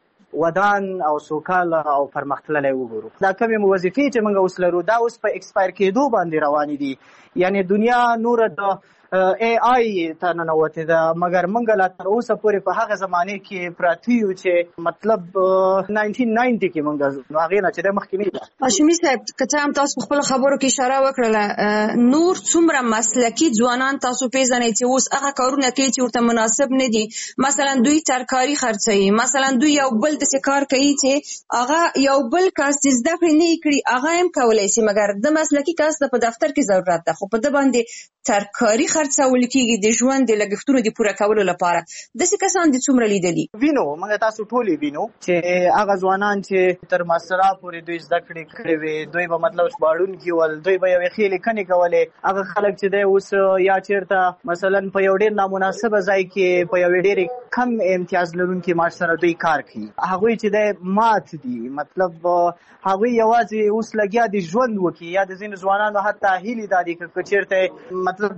ودان او سوکاله او پرمختللی وګورو؟ دا کومې وظیفې چې موږ اوس لرو دا اوس په ایکسپایر کېدو باندې روانې دي. یعنې دنیا نوره د ای آی ته ننوتې ده، مګر موږ لا تر اوسه پورې په هغه زمانې کې پراته یو چې مطلب ناینټین ناینټي کې موږ نو هغې نه چې دی مخکې نه ده. هاشمي صاحب که څه هم تاسو په خپلو خبرو کې اشاره وکړله، نور څومره مسلکي ځوانان تاسو پیژنئ چې اوس هغه کارونه کوي چې ورته مناسب نه دي؟ مثلا دوی ترکاري خرڅوي، مثلا دوی یو بل داسې کار کوي چې هغه یو بل کس چې زده کړې نه یې کړي هغه هم کولی شي، مګر د مسلکي کس د په دفتر کې ضرورت ده، خو په ده باندې ترکاري خرڅول کېږي د ژوند د لګښتونو د پوره کولو لپاره. داسې کسان دي څومره لیدلي؟ وینو، موږ تاسو ټولې وینو چې هغه ځوانان چې تر ماسترا پورې دوی زده کړې کړې وې، دوی به مطلب ژباړونکي ول، دوی به یوې ښې لیکنې کولې. هغه خلک چې دی اوس یا چېرته مثلا په یو ډېر نامناسبه ځای کې په یوې ډېرې کم امتیاز لرونکي معاش سره دوی کار کوي، هغوی چې دی مات دي، مطلب هغوی یوازې اوس لګیا دي ژوند وکړي. یا د ځینو ځوانانو حتی هیلې دا دي که چېرته مطلب دوی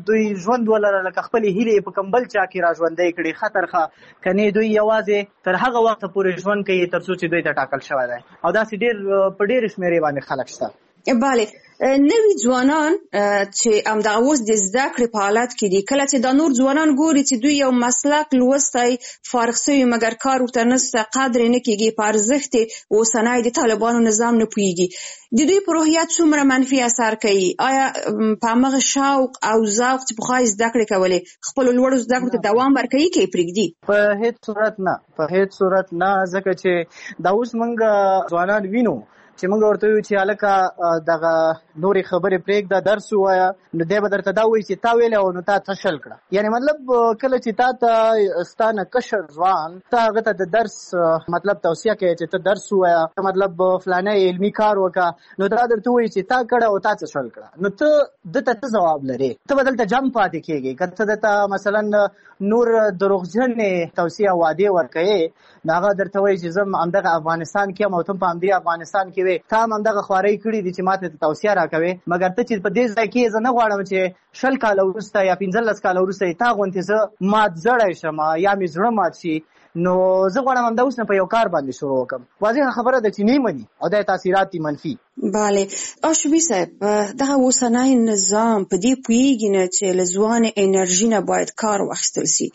ژوند ولره لکه خپلې هیلې په کوم بل چا کې را ژوندی کړي خطرخه کنې دوی یوازې تر هغه وخته پورې ژوند کوي تر څو چې دوی ته ټاکل شوی دی او داسې ډېر په ډېرې شمېرې باندې خلک شته. بله نوي ځوانان چې همدغه اوس د زده کړې په حالت کې دي کله چې دا نور ځوانان ګوري چې دوی یو مسلک لوستی فارغ شوي مګر کار ورته نشته قدر یې نه کېږي په ارزښت اوسنی د طالبانو نظام نه پوهېږي د دوی په روحیت څومره منفي اثر کوي؟ آیا په همغه شوق او ذوق چې پخوا یې زده کړې کولې خپلو لوړو زده کړو ته دوام ورکوي که یې پرېږدي؟ په هېڅ صورت نه په هېڅ صورت نه ځکه چې دا اوس موږ ځوانان وینو چې موږ ورته ویو چې هلکه دغه نورې خبرې پرېږده درس ووایه نو دی به درته دا وایي چې تا ویلی او نو تا تشل کړه. یعنې مطلب کله چې تا ته ستا نه کشر ځوان ته هغه ته د درس مطلب توصیه کوي چې ته درس ووایه مطلب فلانی علمي کار وکړه نو دا درته وایي چې تا کړه او تا تشل کړه نو ته دته ته ځواب لرې ته به دلته جنګ پاتې کېږي که ته دته مثلا نور دروغجنې توصیه وعدې ورکوې نو هغه درته وایي چې زه همدغه افغانستان کې یم او ته په همدې افغانستان کې وې تا هم همدغه خوارۍ کړي دي چې ما ته توصیه راکوې مګر ته چې په دې ځای کې زه نه غواړم چې شل کاله وروسته یا پنځلس کاله وروسته تا غوندې زه مات زړی شم یا مې زړه مات شي نو زه غواړم همدا اوس نه په یو کار باندې شروع وکړم. واضحه خبره ده چې نه مني او دا تاثیرات دي منفي. بله آشوبي صاحب دغه اوسنی نظام په دې پوهېږي نه چې له ځوانې انرژي نه باید کار واخیستل سي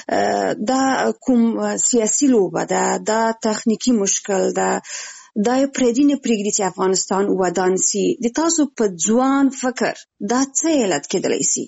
دا کوم سیاسي لوبه ده دا تخنیکي مشکل ده دا یو پردي نه پرېږدي چې افغانستان ودان سي د تاسو په ځوان فکر دا څه علت کېدلی سي؟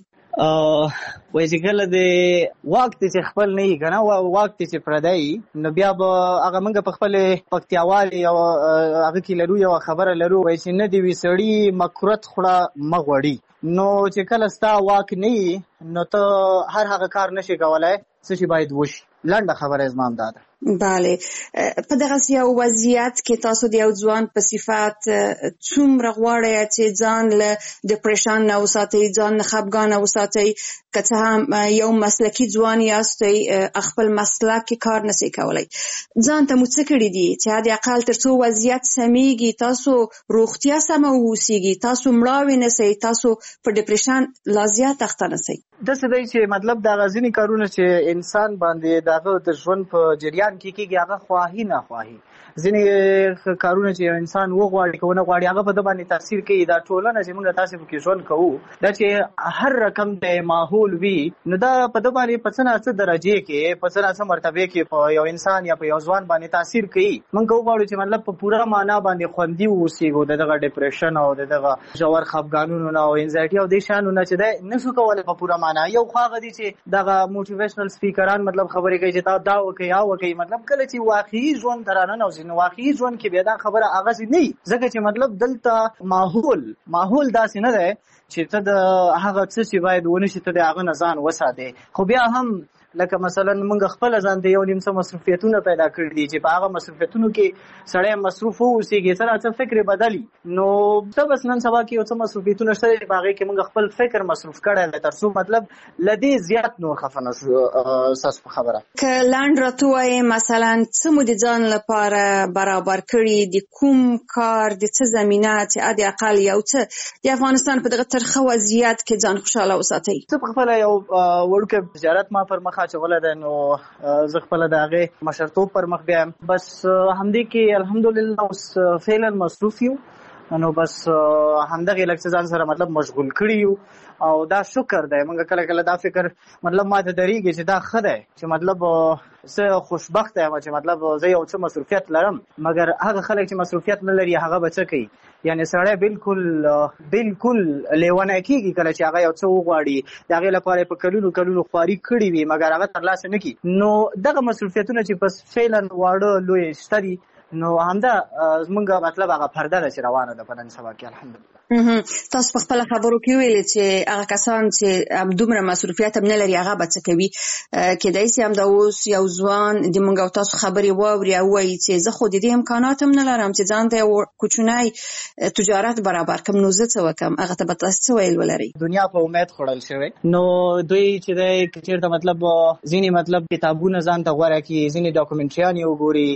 وایي چې کله د واک ته چې خپل نه وي که نه واک ته چې پردی نو بیا به هغه موږ په خپلې پکتیاوالې یو هغه کې لرو یوه خبره لرو وایي چې نه دې وي سړي مکروت خوړه مه غوړي نو چې کله ستا واک نه وي نو ته هر هغه کار نشي کولی څه چې باید وشي. لنډه خبره زما هم دا ده. بله په دغسې یو وضعیت کې تاسو د یو ځوان په صفت څومره غواړئ چې ځان له ډپریشن نه وساتئ ځان نه خفګانه وساتئ که څه هم یو مسلکي ځوان یاستئ خپل مسلک کې کار نسئ کولی ځان ته مو څه کړي دي چې حد اقل تر څو وضعیت سمیږي تاسو روغتیا سمه واوسیږي تاسو مړاوې نسئ تاسو په ډپریشن لا زیات اخته نسئ؟ داسې دی چې مطلب دغه ځینې کارونه چې انسان باندې دغه د ژوند په جریان کې کېږي هغه خواهي ناخواهي ځینې کارونه چې یو انسان وغواړي که ونه غواړي هغه په ده باندې تاثیر کوي. دا ټولنه چې موږ تاسې پکې ژوند کوو دا چې هر رقم د ماحول وي نو دا په ده باندې په څه نه څه درجې کې په څه نه څه مرتبې کې په یو انسان یا په یو ځوان باندې تاثیر کوي. موږ که وغواړو چې مطلب په پوره معنا باندې خوندي واوسېږو د دغه ډپریشن او د دغه ژور خفګانونو نه او انزایټي او دې شیانو نه چې دی نشو کولی په پوره معنا یو خو هغه دي چې دغه موټیویشنل سپیکران مطلب خبرې کوي چې تا دا وکړئ یا وکړئ مطلب کله چې واقعي ژوند ته راننوځي نو واقعي ژوند کې بیا دا خبره هغسې نه وي ځکه چې مطلب دلته ماحول ماحول داسې نه دی چې ته د هغه څه چې باید ونه شي ته د هغه نه ځان وساتې خو بیا هم لکه مثلا موږ خپل ځان ته یو نیم څه مصروفیتونه پیدا کړي دي چې په هغه مصروفیتونو کې سړی مصروف واوسېږي سره څه فکر بدلي نو ته بس نن سبا کې یو څه مصروفیتونه شته چې په هغې کې موږ خپل فکر مصروف کړی دی تر څو مطلب له دې زیات نور خفه نه شو. ستاسو په خبره که لنډ راته ووایې مثلا څه مو د ځان لپاره برابر کړي د کوم کار د څه زمینه چې حد اقل یو څه د افغانستان په دغه ترخه وضعیت کې ځان خوشحاله وساتئ؟ زه په خپله یو وړوکی تجارت ما پر مخه اچولی دی نو زه خپله د هغې مشرتوب پر مخ بیایم بس همدې کې الحمدلله اوس فعلا مصروف یو نو بس همدغې لږ څه ځان سره مطلب مشغول کړي یو او دا شکر دی. موږ کله کله دا فکر مطلب ما ته درېږي چې دا ښه دی چې مطلب زه خوشبخته یم چې مطلب زه یو څه مصروفیت لرم مګر هغه خلک چې مصروفیت نه لري هغه به څه کوي یعنی سړی بالکل بالکل لیونی کېږي کله چې هغه یو څه وغواړي د هغې لپاره یې په کلونو کلونو خواري کړي وي مګر هغه ترلاسه نه کړي نو دغه مصروفیتونه چې بس فعلا واړه لوی شته دي نو همدا زمونږ مطلب هغه پرده ده چې روانه ده په نن سبا کې الحمدلله. تاسو په خپله خبرو کې ویلې چې هغه کسان چې دومره مصروفیت هم نه لري هغه به څه کوي کېدای شي همدا اوس یو ځوان د موږ او تاسو خبرې واوري او وایي چې زه خو د دې امکانات هم نه لرم چې ځان ته یو کوچنی تجارت برابر کړم نو زه څه وکړم هغه ته به تاسو څه ویل ولرئ؟ دنیا په امید خوړل شوی نو دوی چې دی که چېرته مطلب ځینې مطلب کتابونه ځان ته غوره کړي ځینې ډاکومنټریانې وګوري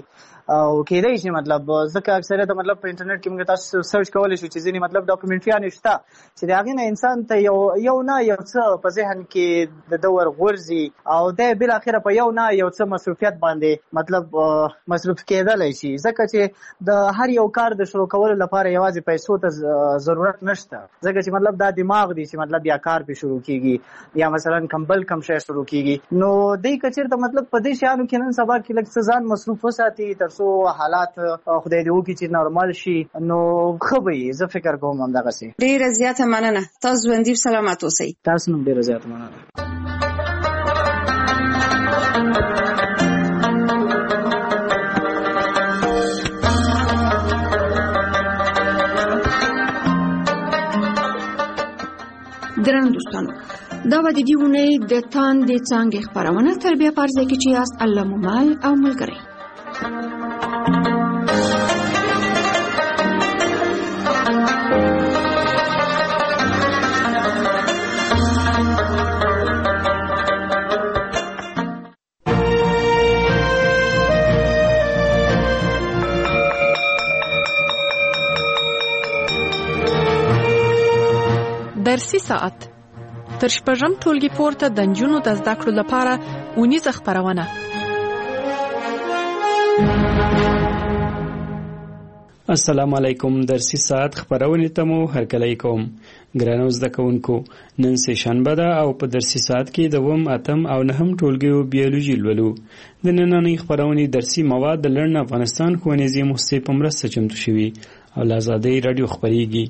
او کېدای شي مطلب ځکه اکثریت مطلب په انټرنیټ کې موږ تاسو سرچ کولی شو چې ځینې مطلب ډاکومنټریانې شته چې د هغې نه انسان ته یو یو نه یو څه په ذهن کې د ده ورغورځي او دی بالاخره په یو نه یو څه مصروفیت باندې مطلب مصروف کېدلی شي ځکه چې د هر یو کار د شروع کولو لپاره یوازې پیسو ته ضرورت نشته ځکه چې مطلب دا دماغ دی چې مطلب یا کار پې شروع کېږي یا مثلا کم بل کم شی شروع کېږي نو دی که چېرته مطلب په دې شیانو کې نن سبا کې لږ څه ځان مصروف وساتي تر څو حالات خدای دې وکړي چې نارمل شي نو ښه به وي زه فکر کوم همدغسې ډېره زیاته مننه تاسو ژوندي سلامت اوسئ تاسو هم ډېره زیاته مننه ګرانو دوستانو دا به د دې اونۍ د تاندې څانګې خپرونه تر بیا په هر ځای کې چې یاست الله مو مل او ملګری درسي ساعت تر شپږم ټولګي پورته د نجونو د زده کړو لپاره اونیزه خپرونه. السلام علیکم. درسي ساعت خپرونې ته مو هرکلی کوم. ګرانو زده کوونکو، نن سه شنبه ده او په درسي ساعت کې د اووم اتم او نهم ټولګیو بیولوژي لولو. د نننۍ خپرونې درسي مواد د لړن افغانستان ښوونیزې موسسې په مرسته چمتو شوي او له ازادۍ راډیو خپریږي.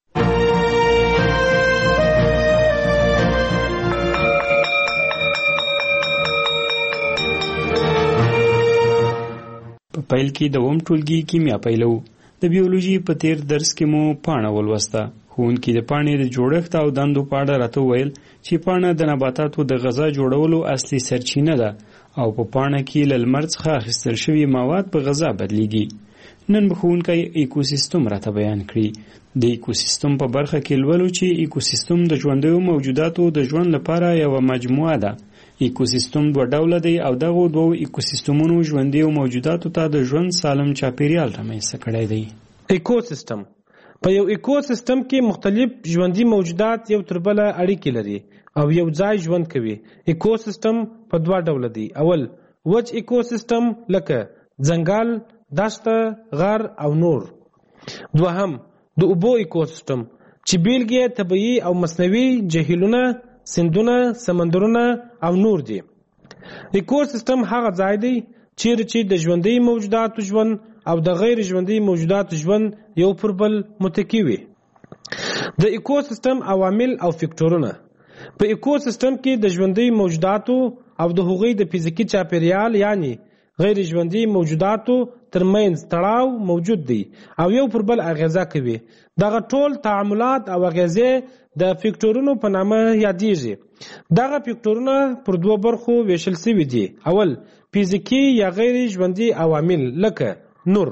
په پیل کې د اووم ټولګي کیمیا پیلو. د بیولوژي په تیر درس کې مو پاڼه ولوسته. ښوونکي د پاڼې د جوړښت او دندو په اړه راته وویل چې پاڼه د نباتاتو د غذا جوړولو اصلي سرچینه ده او په پاڼه کې له لمر څخه اخیستل شوي مواد په غذا بدلیږي. نن به ښوونکی ایکوسیستم راته بیان کړي. د ایکوسیستم په برخه کې لولو چې ایکوسیستم د ژوندیو موجوداتو د ژوند لپاره یوه مجموعه ده. ایکوسیستم دوه ډوله دی او دغو دوو ایکوسیستمونو ژوندیو موجوداتو ته د ژوند سالم چاپیریال رامنځته کړی دی. ایکوسیستم په یو ایکوسیستم کې مختلف ژوندي موجودات یو تر بله اړیکې لري او یو ځای ژوند کوي. ایکوسیستم په دوه ډوله دی. اول وچ ایکوسیستم لکه ځنګل، دښته، غر او نور. دوهم د اوبو ایکوسیستم چې بیلګې طبیعي او مصنوعي جهیلونه، سیندونه، سمندرونه او نور دي. ایکوسیستم هغه ځای دی چیرې چې د ژوندي موجوداتو ژوند او د غیر ژوندي موجوداتو ژوند یو پر بل متکی وي. د ایکوسیستم عوامل او فکټورونه. په ایکوسیستم کې د ژوندي موجوداتو او د هغوی د فزیکي چاپیریال یعنی غیر ژوندي موجوداتو ترمنځ تړاو موجود دی او یو پر بل اغیزه کوي. دغه ټول تعاملات او اغیزې د فکټورونو په نامه یادیږي. دغه فکټورونه پر دوه برخو ویشل شوي دي. اول فزیکي یا غیر ژوندي عوامل لکه نور.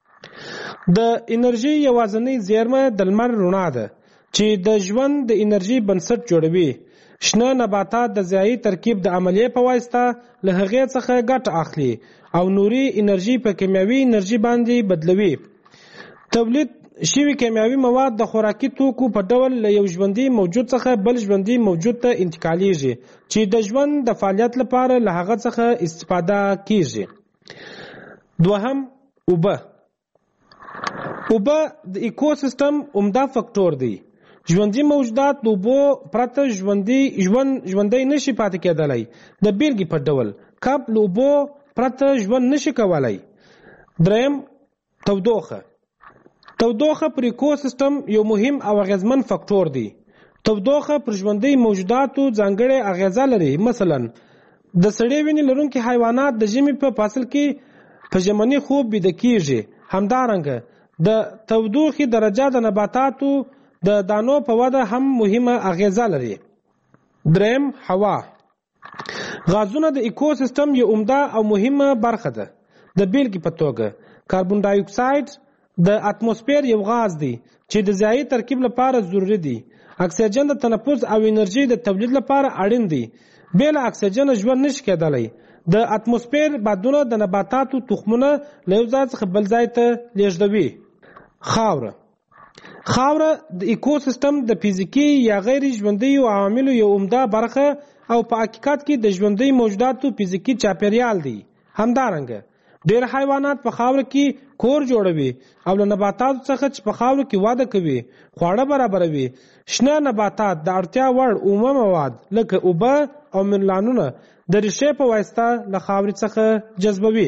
د انرژي یوازینۍ زیرمه د لمر رڼا ده چې د ژوند د انرژي بنسټ جوړوي. شنه نباتات د ضیاعي ترکیب د عملیې په واسطه له هغې څخه ګټه اخلي او نوري انرژي په کیمیاوي انرژي باندې بدلوي. تولید شوي کیمیاوي مواد د خوراکي توکو په ډول له یو ژوندي موجود څخه بل ژوندي موجود ته انتقالیږي چې د ژوند د فعالیت لپاره له هغه څخه استفاده کیږي. دوهم اوبه. اوبه د ایکوسیستم عمده فکټور دی. ژوندي موجودات د اوبو پرته ژوندي ژوند ژوندی نشي پاتې کېدلی. د بیلګې په ډول کب له اوبو پرته ژوند نشي کولی. دریم تودوخه. تودوخه پر ایکوسیستم یو مهم او اغیزمن فکټور دی. تودوخه پر ژوندي موجوداتو ځانګړې اغیزه لري. مثلا د سړې وینې لرونکي حیوانات د ژمي په فصل کې په ژمني خوب بیده کیږي. همدارنګه د تودوخې درجه د نباتاتو د دانو په وده هم مهمه اغیزه لري. دریم هوا. غازونه د ایکوسیستم یو عمده او مهمه برخه ده. د بیلګې په توګه کاربن ډای اکساید د اتموسفیر یو غاز دی چې د ضیاعي ترکیب لپاره ضروری دی. اکسیجن د تنفس او انرژي د تولید لپاره اړین دی. بې له اکسیجن ژوند نشي کېدلی. د اتموسفیر بادونه د نباتاتو تخمونه له یو ځای څخه بل ځای ته لیږدوي. خاوره خاوره د ایکوسیستم د فزیکي یا غیر ژوندیو عواملو یو عمده برخه او په حقیقت کې د ژوندی موجوداتو فزیکي چاپیریال دی. همدارنګه ډېر حیوانات په خاوره کې کور جوړوي او له نباتاتو څخه چې په خاوره کې وده کوي خواړه برابروي. شنه نباتات د اړتیا وړ عمومي مواد لکه اوبه او منرالونه د ریښې په واسطه له خاورې څخه جذبوي.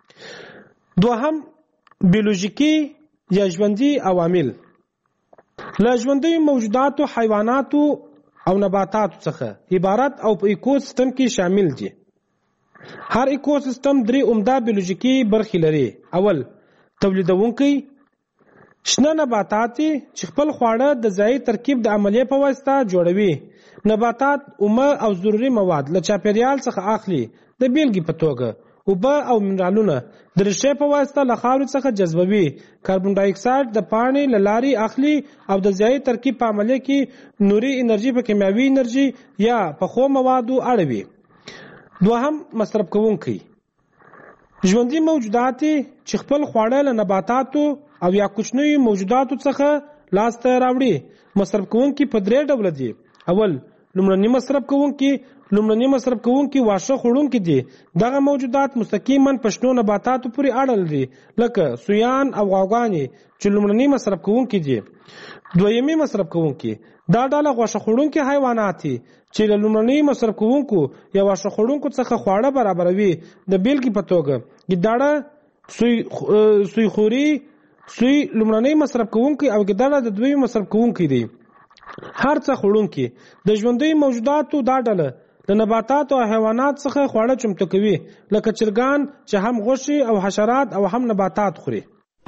دوهم بیولوژیکي یا ژوندي عوامل له ژوندي موجوداتو حیواناتو او نباتاتو څخه عبارت او په ایکوسیستم کې شامل دي. هر ایکوسیستم درې عمده بیولوژیکي برخې لري. اول تولیدونکي شنه نباتات چې خپل خواړه د ځایي ترکیب د عملیې په واسطه جوړوي. نباتات اومه او ضروري مواد له چاپیریال څخه اخلي. د بیلګې په توګه اوبه او منرالونه د ریښې په واسطه له خاورې څخه جذبوي. کاربن ډای اکساید د پاڼې له لارې اخلي او د ځایي ترکیب په عملیې کې نوري انرژي په کیمیاوي انرژي یا پخو موادو اړوي. دوهم مصرف کوونکي ژوندي موجودات چې خپل خواړه له نباتاتو او یا کوچنیو موجوداتو څخه لاسته راوړي. مصرف کوونکي په درې ډوله دي. اول لومړني مصرف کوونکي لومړني مصرف کوونکي واښه خوړونکي دي. دغه موجودات مستقیما په شنو نباتاتو پورې اړه لري لکه سویان او غواګانې چې لومړني مصرف کوونکي دي. دویمي مصرف کوونکي دا ډله غوښه خوړونکي حیوانات دي چې له لومړني مصرف کوونکو یا واښه خوړونکو څخه خواړه برابروي. د بیلګې په توګه ګیدړه سوی سوی خوري سوی لومړني مصرف کوونکي او ګیدړه د دویمي مصرف کوونکي دي. هر څه خوړونکي د ژوندي موجوداتو دا ډله د نباتاتو او حیوانات څخه خواړه چمتو کوي لکه چرګان چې هم غوښې او حشرات او هم نباتات خوري.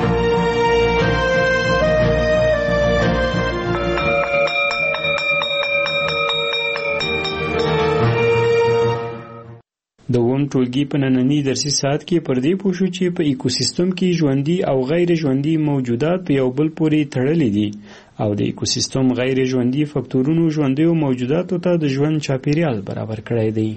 د اووم ټولګي په ننني درسي ساعت کې پر دې پوه شو چې په ایکوسیستم کې ژوندي او غیر ژوندي موجودات په یو بل پورې تړلي دي او د ایکوسیستم غیر ژوندي فکتورونو ژوندیو موجوداتو ته د ژوند چاپیریال برابر کړی دی.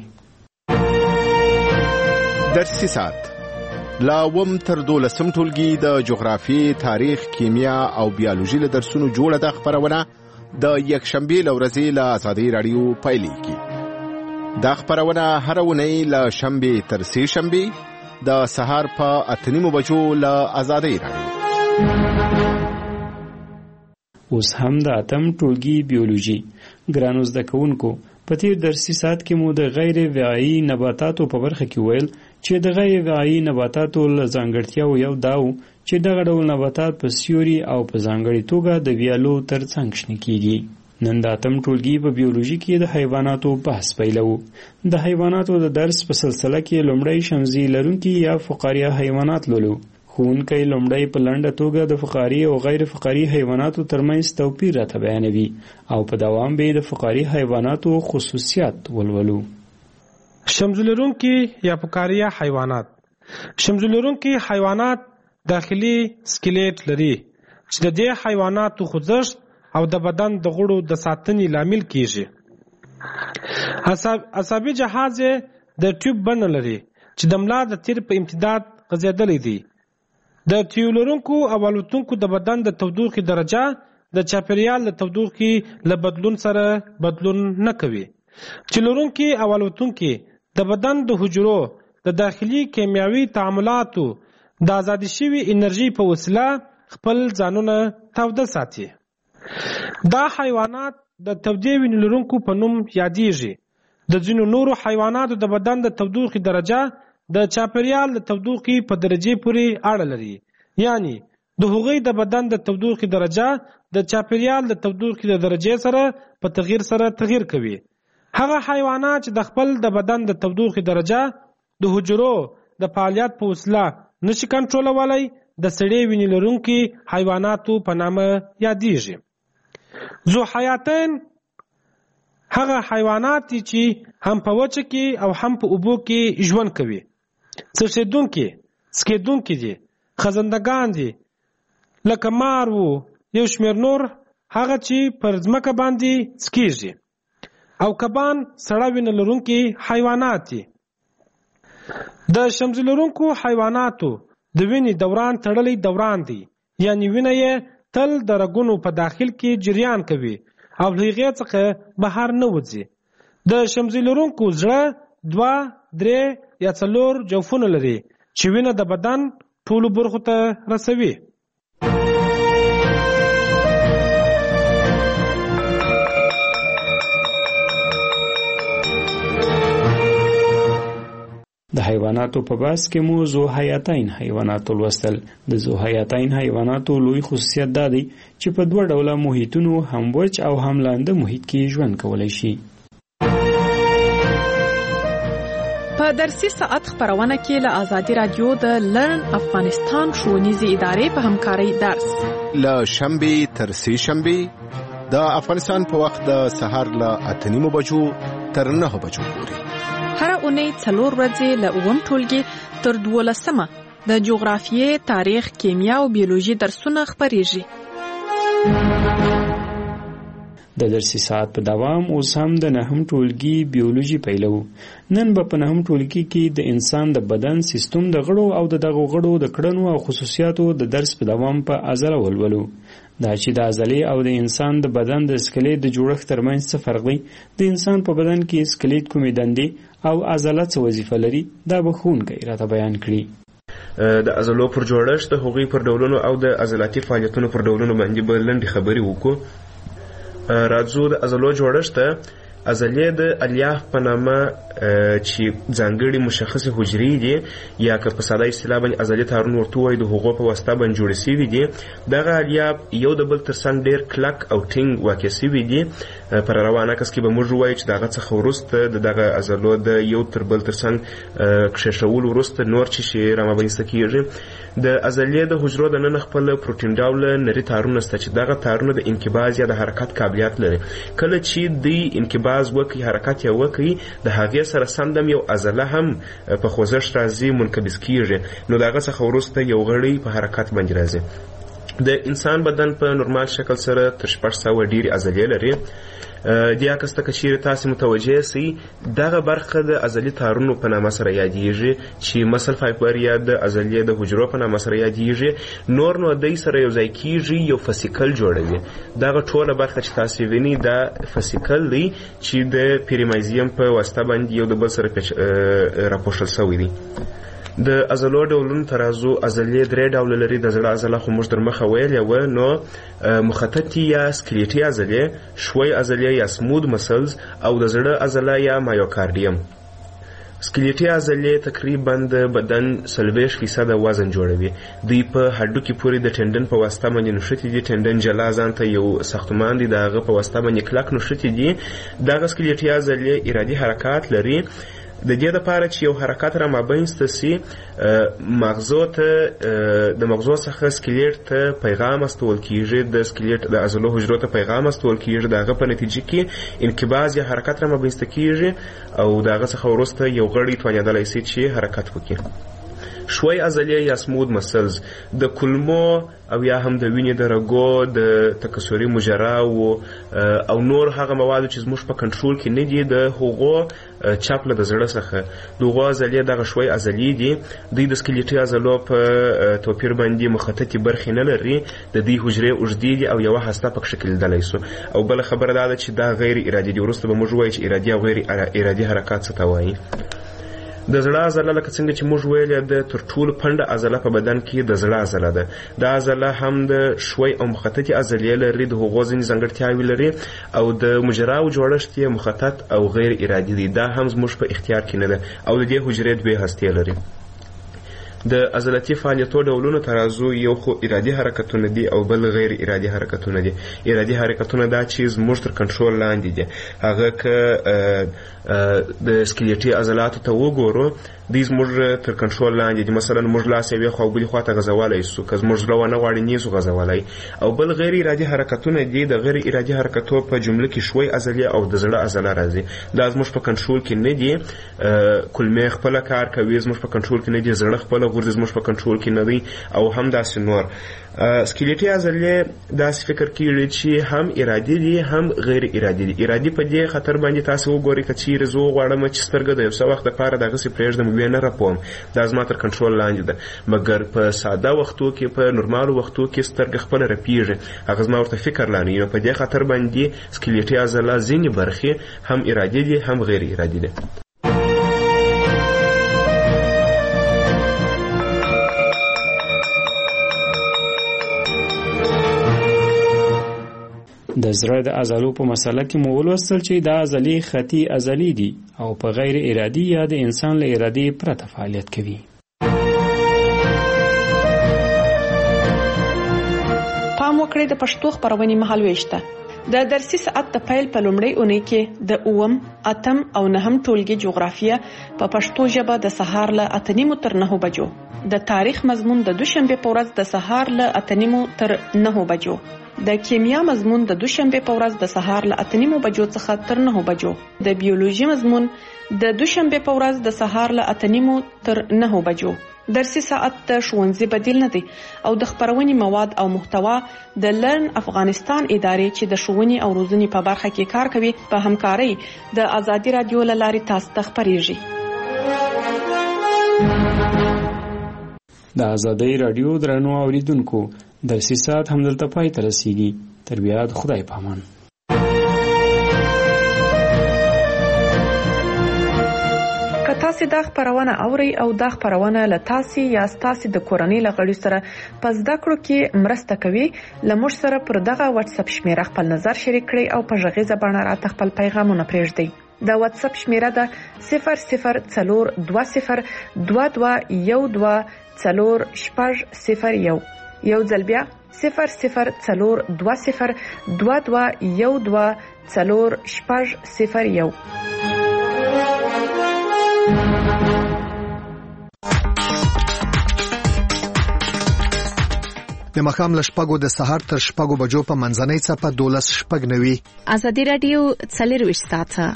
درسي ساعت لا اووم تر دولسم ټولګي د جغرافي، تاریخ، کیمیا او بیولوژي له درسونو جوړه ده خپرونه د یکشنبې له ورځې له ازادۍ راډیو پیلېږي. دا خبرونه هر اونۍ له شنبې تر سې شنبې د سهار په اته نیمو بجو له ازادۍ راډیو. اوس هم د اتم ټولګي بیولوژي ګرانو زده کوونکو په تیر درسي ساعت کې مو د غیر ویایي نباتاتو په برخه کې ویل چې د غیر ویایي نباتاتو له ځانګړتیاو یو دا و چې دغه ډول نباتات په سیوري او په ځانګړې توګه د ویالو تر څنګ شنه کیږي. نن د اتم ټولګي په بیولوژي کې د حیواناتو بحث پیلوو. د حیواناتو د درس په سلسله کې لومړی شمزي لرونکي یا فقاریه حیوانات لولو. ښوونکی لومړی په لنډه توګه د فقاري او غیر فقاري حیواناتو ترمنځ توپیر راته بیانوي او په دوام به د فقاري حیواناتو خصوصیات ولولو. شمزي لرونکي یا فقاریه حیوانات شمزي لرونکي حیوانات داخلي سکلیټ لري چې د دې حیواناتو خوځښت او د بدن د غړو د ساتنې لامل کیږي. عصبي جهاز د ټیوب بڼه لري چې د ملا د تیر په امتداد غځېدلی دی. د تیو لرونکو او الوتونکو د بدن د تودوخې درجه د چاپیریال د تودوخې له بدلون سره بدلون نه کوي. چې لرونکي او الوتونکي د بدن د حجرو د داخلي کیمیاوي تعاملاتو د ازادي شوي انرژي په وسیله خپل ځانونه توده ساتي. دا حیوانات د تودې وینې لرونکو په نوم یادېږي. د ځینو نورو حیواناتو د بدن د تودوخې درجه د چاپیریال د تودوخې په درجې پورې اړه لري. یعنی د هغوی د بدن د تودوخې درجه د چاپیریال د تودوخې د درجې سره په تغییر سره تغییر کوي. هغه حیوانات چې د خپل د بدن د تودوخې درجه د حجرو د فعالیت په وسیله نشي کنټرولولی د سړې وینې لرونکي حیواناتو په نامه یادېږي. ذو حیاتین هغه حیوانات دي چې هم په وچه کې او هم په اوبو کې ژوند کوي. څښېدونکي سکېدونکي دي. خزندګان دي لکه مار وو یو شمېر نور هغه چې پر ځمکه باندې سکېږي او کبان سړه وینه لرونکي حیوانات دي. د شمزي لرونکو حیواناتو د وینې دوران تړلی دوران دی، یعنی وینه یې تل د رګونو په داخل کې جریان کوي او له هغې څخه بهر نه وځي. د شمزي لرونکو زړه دوه درې یا څلور جوفونه لري چې وینه د بدن ټولو برخو ته رسوي. د حیواناتو په بحث کې مو ذو حیاتین حیوانات ولوستل. د ذو حیاتین حیواناتو لوی خصوصیت دا دی چې په دوه ډوله محیطونو هم وچ او هم لاندې محیط کې ژوند کولی شي. په درسي ساعت خبرونه کې له آزادي رادیو د لرن افغانستان ښوونیزې ادارې په همکارۍ درس له شنبې تر سې شنبې د افغانستان په وخت د سهار له اته نیمو بجو تر نهه بجو پورې. هره اونۍ څلور ورځې له اووم ټولګي تر دولسمه د جغرافیې، تاریخ، کیمیا او بیولوژي درسونه خپریږي. د درسي ساعت په دوام اوس هم د نهم ټولګي بیولوژي پیلو. نن به په نهم ټولګي کې د انسان د بدن سیستم د غړو او د دغه غړو د کړنو او خصوصیاتو د درس په دوام په عضله ولولو. دا چې د عضلې او د انسان د بدن د سکلیټ د جوړښت ترمنځ څه فرق دی، د انسان په بدن کې سکلیټ کومې دندې او عضله څه وظیفه لري، دا به ښوونکی راته بیان کړي. د عضلو پر جوړښت، د هغوی پر ډولونو او د عضلاتي فعالیتونو پر ډولونو باندې به لنډې خبرې وکړو. راځو د عضلو جوړښت. عضلې د الیاف په نامه چې ځانګړي مشخصې حجرې دي یا که په ساده اصطلاح باندې عضلې تارونه ورته وایي، د هغو په واسطه باندې جوړې سوي دي. دغه الیاف یو د بل تر څنګ ډېر کلک او ټینګ واقع سوي دي. پر روان عکس کې به موږ ووایو چې د هغه څخه وروسته د دغه عضلو د یو تر بل تر څنګ کښېښولو وروسته نور چې شی رامنځته کېږي. د عضلې د حجرو دننه خپل پروټین ډوله نري تارونه شته چې دغه تارونه د انقباض یا د حرکت قابلیت لري. کله چې دوی انقباض وکړي، حرکت یې وکړي، د هغې سره سندم یو عضله هم په خوځښت راځي، منقبض کېږي. نو د هغه څخه وروسته یو غړی په حرکت باندې راځي. د انسان بدن په نورمال شکل سره تر شپږ سوه ډېرې عضلې لري. دې عکس ته که چیرې تاسې متوجه سئ، دغه برخه د عضلي تارونو په نامه سره یادیږي چې مسل فایبر یا د عضلې د حجرو په نامه سره یادیږي. نور نو دوی سره یو ځای کېږي، یو فسیکل جوړوي. دغه ټوله برخه چې تاسې وینئ دا فسیکل دی چې د پیریمایزیم په واسطه باندې یو د بل سره راپوښل شوی دی. د عضلو ډولونو ته راځو. عضلې درې ډوله لري. د زړه عضله خو موږ در مخه ویلې وه، نو مخططي یا سکلیټي عضلې، ښوی عضلې یا سمود مسلز، او د زړه عضله یا مایوکاردیم. سکلیټي عضلې تقریبا د بدن څلوېښت فیصده وزن جوړوي. دوی په هډوکي پورې د ټنډن په واسطه باندې نښتي دي. ټنډن جلا ځان ته یو ساختمان دی، د هغه په واسطه باندې کلک نښتي دي. دغه سکلیټي عضلې ارادي حرکات لري. د دې لپاره چې یو حرکت را مابینځته سي، مغزو ته د مغزو څخه سکلیټ ته پیغام استول کیږي، د سکلیټ د عضلو حجرو ته پیغام استول کیږي. د هغه په نتیجه کې انقباض یا حرکت را مابینځته کیږي او د هغه څخه وروسته یو غړی توانېدلی سي چې حرکت وکړي. ښوی عضلې یا سمود مسلز د کولمو او یا هم د وینې د رګو د تکثري مجراو او نور هغه موادو چې زموږ په کنټرول کې نه دي، د هغو چاپله د زړه څخه دغه عضلې دغه ښوی عضلې دي. دوی د سکلیټي عضلو په توپیر باندې مخططي برخې نه لري. د دوی حجرې اوږدې دي او یوه هسته پکښې کلیدلی سو. او بله خبره دا ده چې دا غیر ارادي دي. وروسته به موږ ووایو چې ارادي او غیر ارادي حرکات څه ته وایي. د زړه عضله لکه څنګه چې موږ ویلې د تر ټولو پنډه عضله په بدن کې د زړه عضله ده. دا عضله هم د ښوی او مخططي عضلې لري. د هغو ځینې ځانګړتیاوې لري او د مجراو جوړښت یې مخطط او غیر ارادي دی. دا هم زموږ په اختیار کې نه ده او د دې حجرې دوې هستې لري. د عضلاتي فعالیتو ډولونو ته راځو. یو خو ارادي حرکتونه دي او بل غیر ارادي حرکتونه دي. ارادي حرکتونه دا چې زموږ تر کنټرول لاندې دي. هغه که د سکلیټي عضلاتو ته وګورو، دوی زموږ تر کنټرول لاندې دي. مثلا موږ لاس یوې خوا او بلې خوا ته غځولی سو، که زموږ زړه ونه غواړي نه سو غځولی. او بل غیر ارادي حرکتونه دي. د غیر ارادي حرکتو په جمله کې ښوی عضلې او د زړه عضله راځي. دا زموږ په کنټرول کې نه دي. کولمې خپله کار کوي، زموږ په کنټرول کې نه دي. زړه خپله غورځي زموږ په کنټرول کې نه دی او هم داسې نور. سکلیټي عضلې داسې فکر کیږي چې هم ارادي دي هم غیر ارادي دي. ارادي په دې خطر باندې تاسو وګورئ که چیرې زه وغواړم چې سترګه د یو څه وخت دپاره دغسې پرېږدم ویې نه رپوم، دا زما تر کنټرول لاندې ده. مګر په ساده وختو کې په نورمالو وختو کې سترګه خپله رپېږي، هغه زما ورته فکر لا نه وي. نو په دې خطر باندې سکلیټي عضله ځینې برخې هم ارادي دي هم غیر ارادي دي. د زړه د عضلو په مسله کې مو ولوستل چې دا عضلې خطي عضلې دي او په غیر ارادي یا د انسان له ارادې پرته فعالیت کوي. پام وکړئ د پښتو خپرونې مهالوېش ته. د درسي ساعت د پیل په لومړۍ اونۍ کې د اووم، اتم او نهم ټولګي جغرافیه په پښتو ژبه د سهار له اته نیمو تر نهو بجو، د تاریخ مضمون د دوشنبه په ورځ د سهار له اته نیمو تر نهو بجو، د کیمیا مضمون د دوشنبه په ورځ د سهار له اته نیمو بجو څخه تر نهو بجو، د بیولوژي مضمون د دوشنبه په ورځ د سهار له اته نیمو تر نهو بجو. درسي ساعت د ښوونځي بدیل نه دی او د خپرونې مواد او محتوا د لرن افغانستان ادارې چې د ښوونې او روزنې په برخه کې کار کوي په همکارۍ د آزادي رادیو له لارې تاسو ته خپریږي. د آزادۍ رادیو درنو اوریدونکو درسي ساعت همدلته پای ته رسیږي. تر بیا د خدای په امان. که تاسو دا خبرونه اوري او دا خبرونه له تاسو یا تاسو د کورنۍ لغړي سره په زده کړو کې مرسته کوي، لمر سره پر دغه واتس اپ شمیره خپل نظر شریک کړئ او په ژغیزه باندې راته خپل پیغامونه پرېږدئ. دا واتس اپ شمیره ده صفر صفر څلور دوه صفر دوه دوه یو دوه څلور شپږ صفر یو. یو ځل بیا صفر صفر څلور دوه صفر دوه دوه یو دوه څلور شپږ صفر یو. د مخام له شپږو د سهار تر شپږو بجو په منځنۍ څپه دولس شپږ نوي. ازادي رادیو څلرویشت ساعته.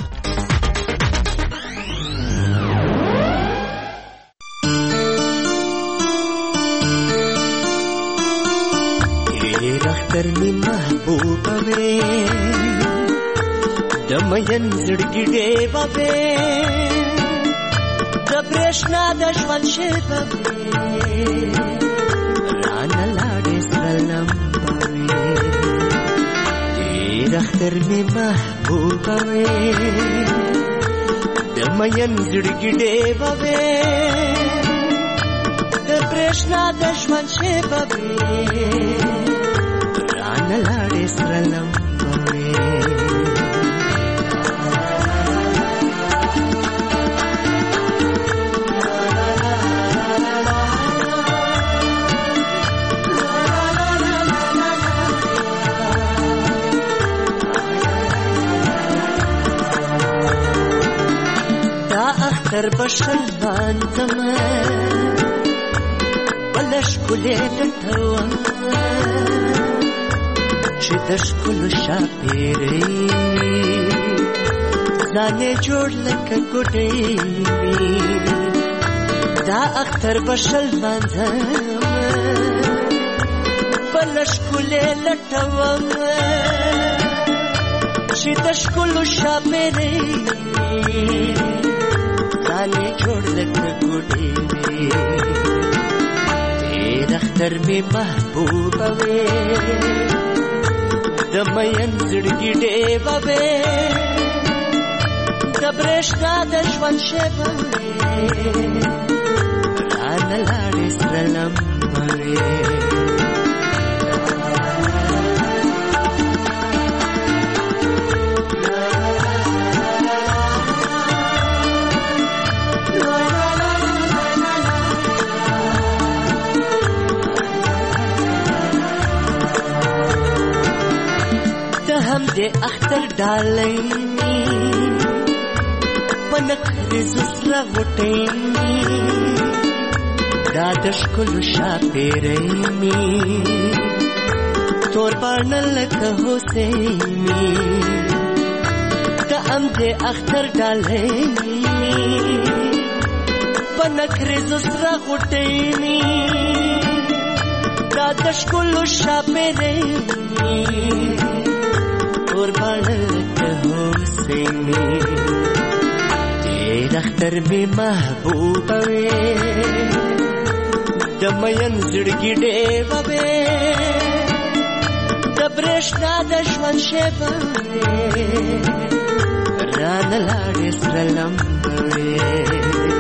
اختر می محبوبه وې د مین زړګي ډېوه وې د برېښنا د ژوند شېبه وې رانه لاړې سره لمبه وې ډېر اختر می محبوبه وې د مین زړګي ډېوه وې د برېښنا د ژوند شېبه وې نلاړې سره لمبوي دا اختر بشل باندم بلش کلی لټوم چې د ښکلو شاپېرې ځانې جوړ لکه ګوډۍ وي دا اختر به شل لمانځم بله ښکلې لټوم چې د ښکلو شاپېرې ځانې جوړ لکه ګوډۍ وي ډېر اختر مې محبوبه وې د مین زړګي ډېوه وې د برېښنا د ژوند شېبه وې رانه لاړې سره لمبه وې د اختر ډالۍ می پنکرز سره غټې می دا د ښکلو شاپېرې می تور باڼه لکه هوسۍ می د ام د اختر ډالۍ می نکرز سره غټېنی دا د ښکلو شاپېرېنی قربانه ته حسیني ډېر اختر مې محبوبه وې د مین زړګي ډېوه وې د برېښنا د ژوند شېبه وې رانه لاړې سره لمبه وې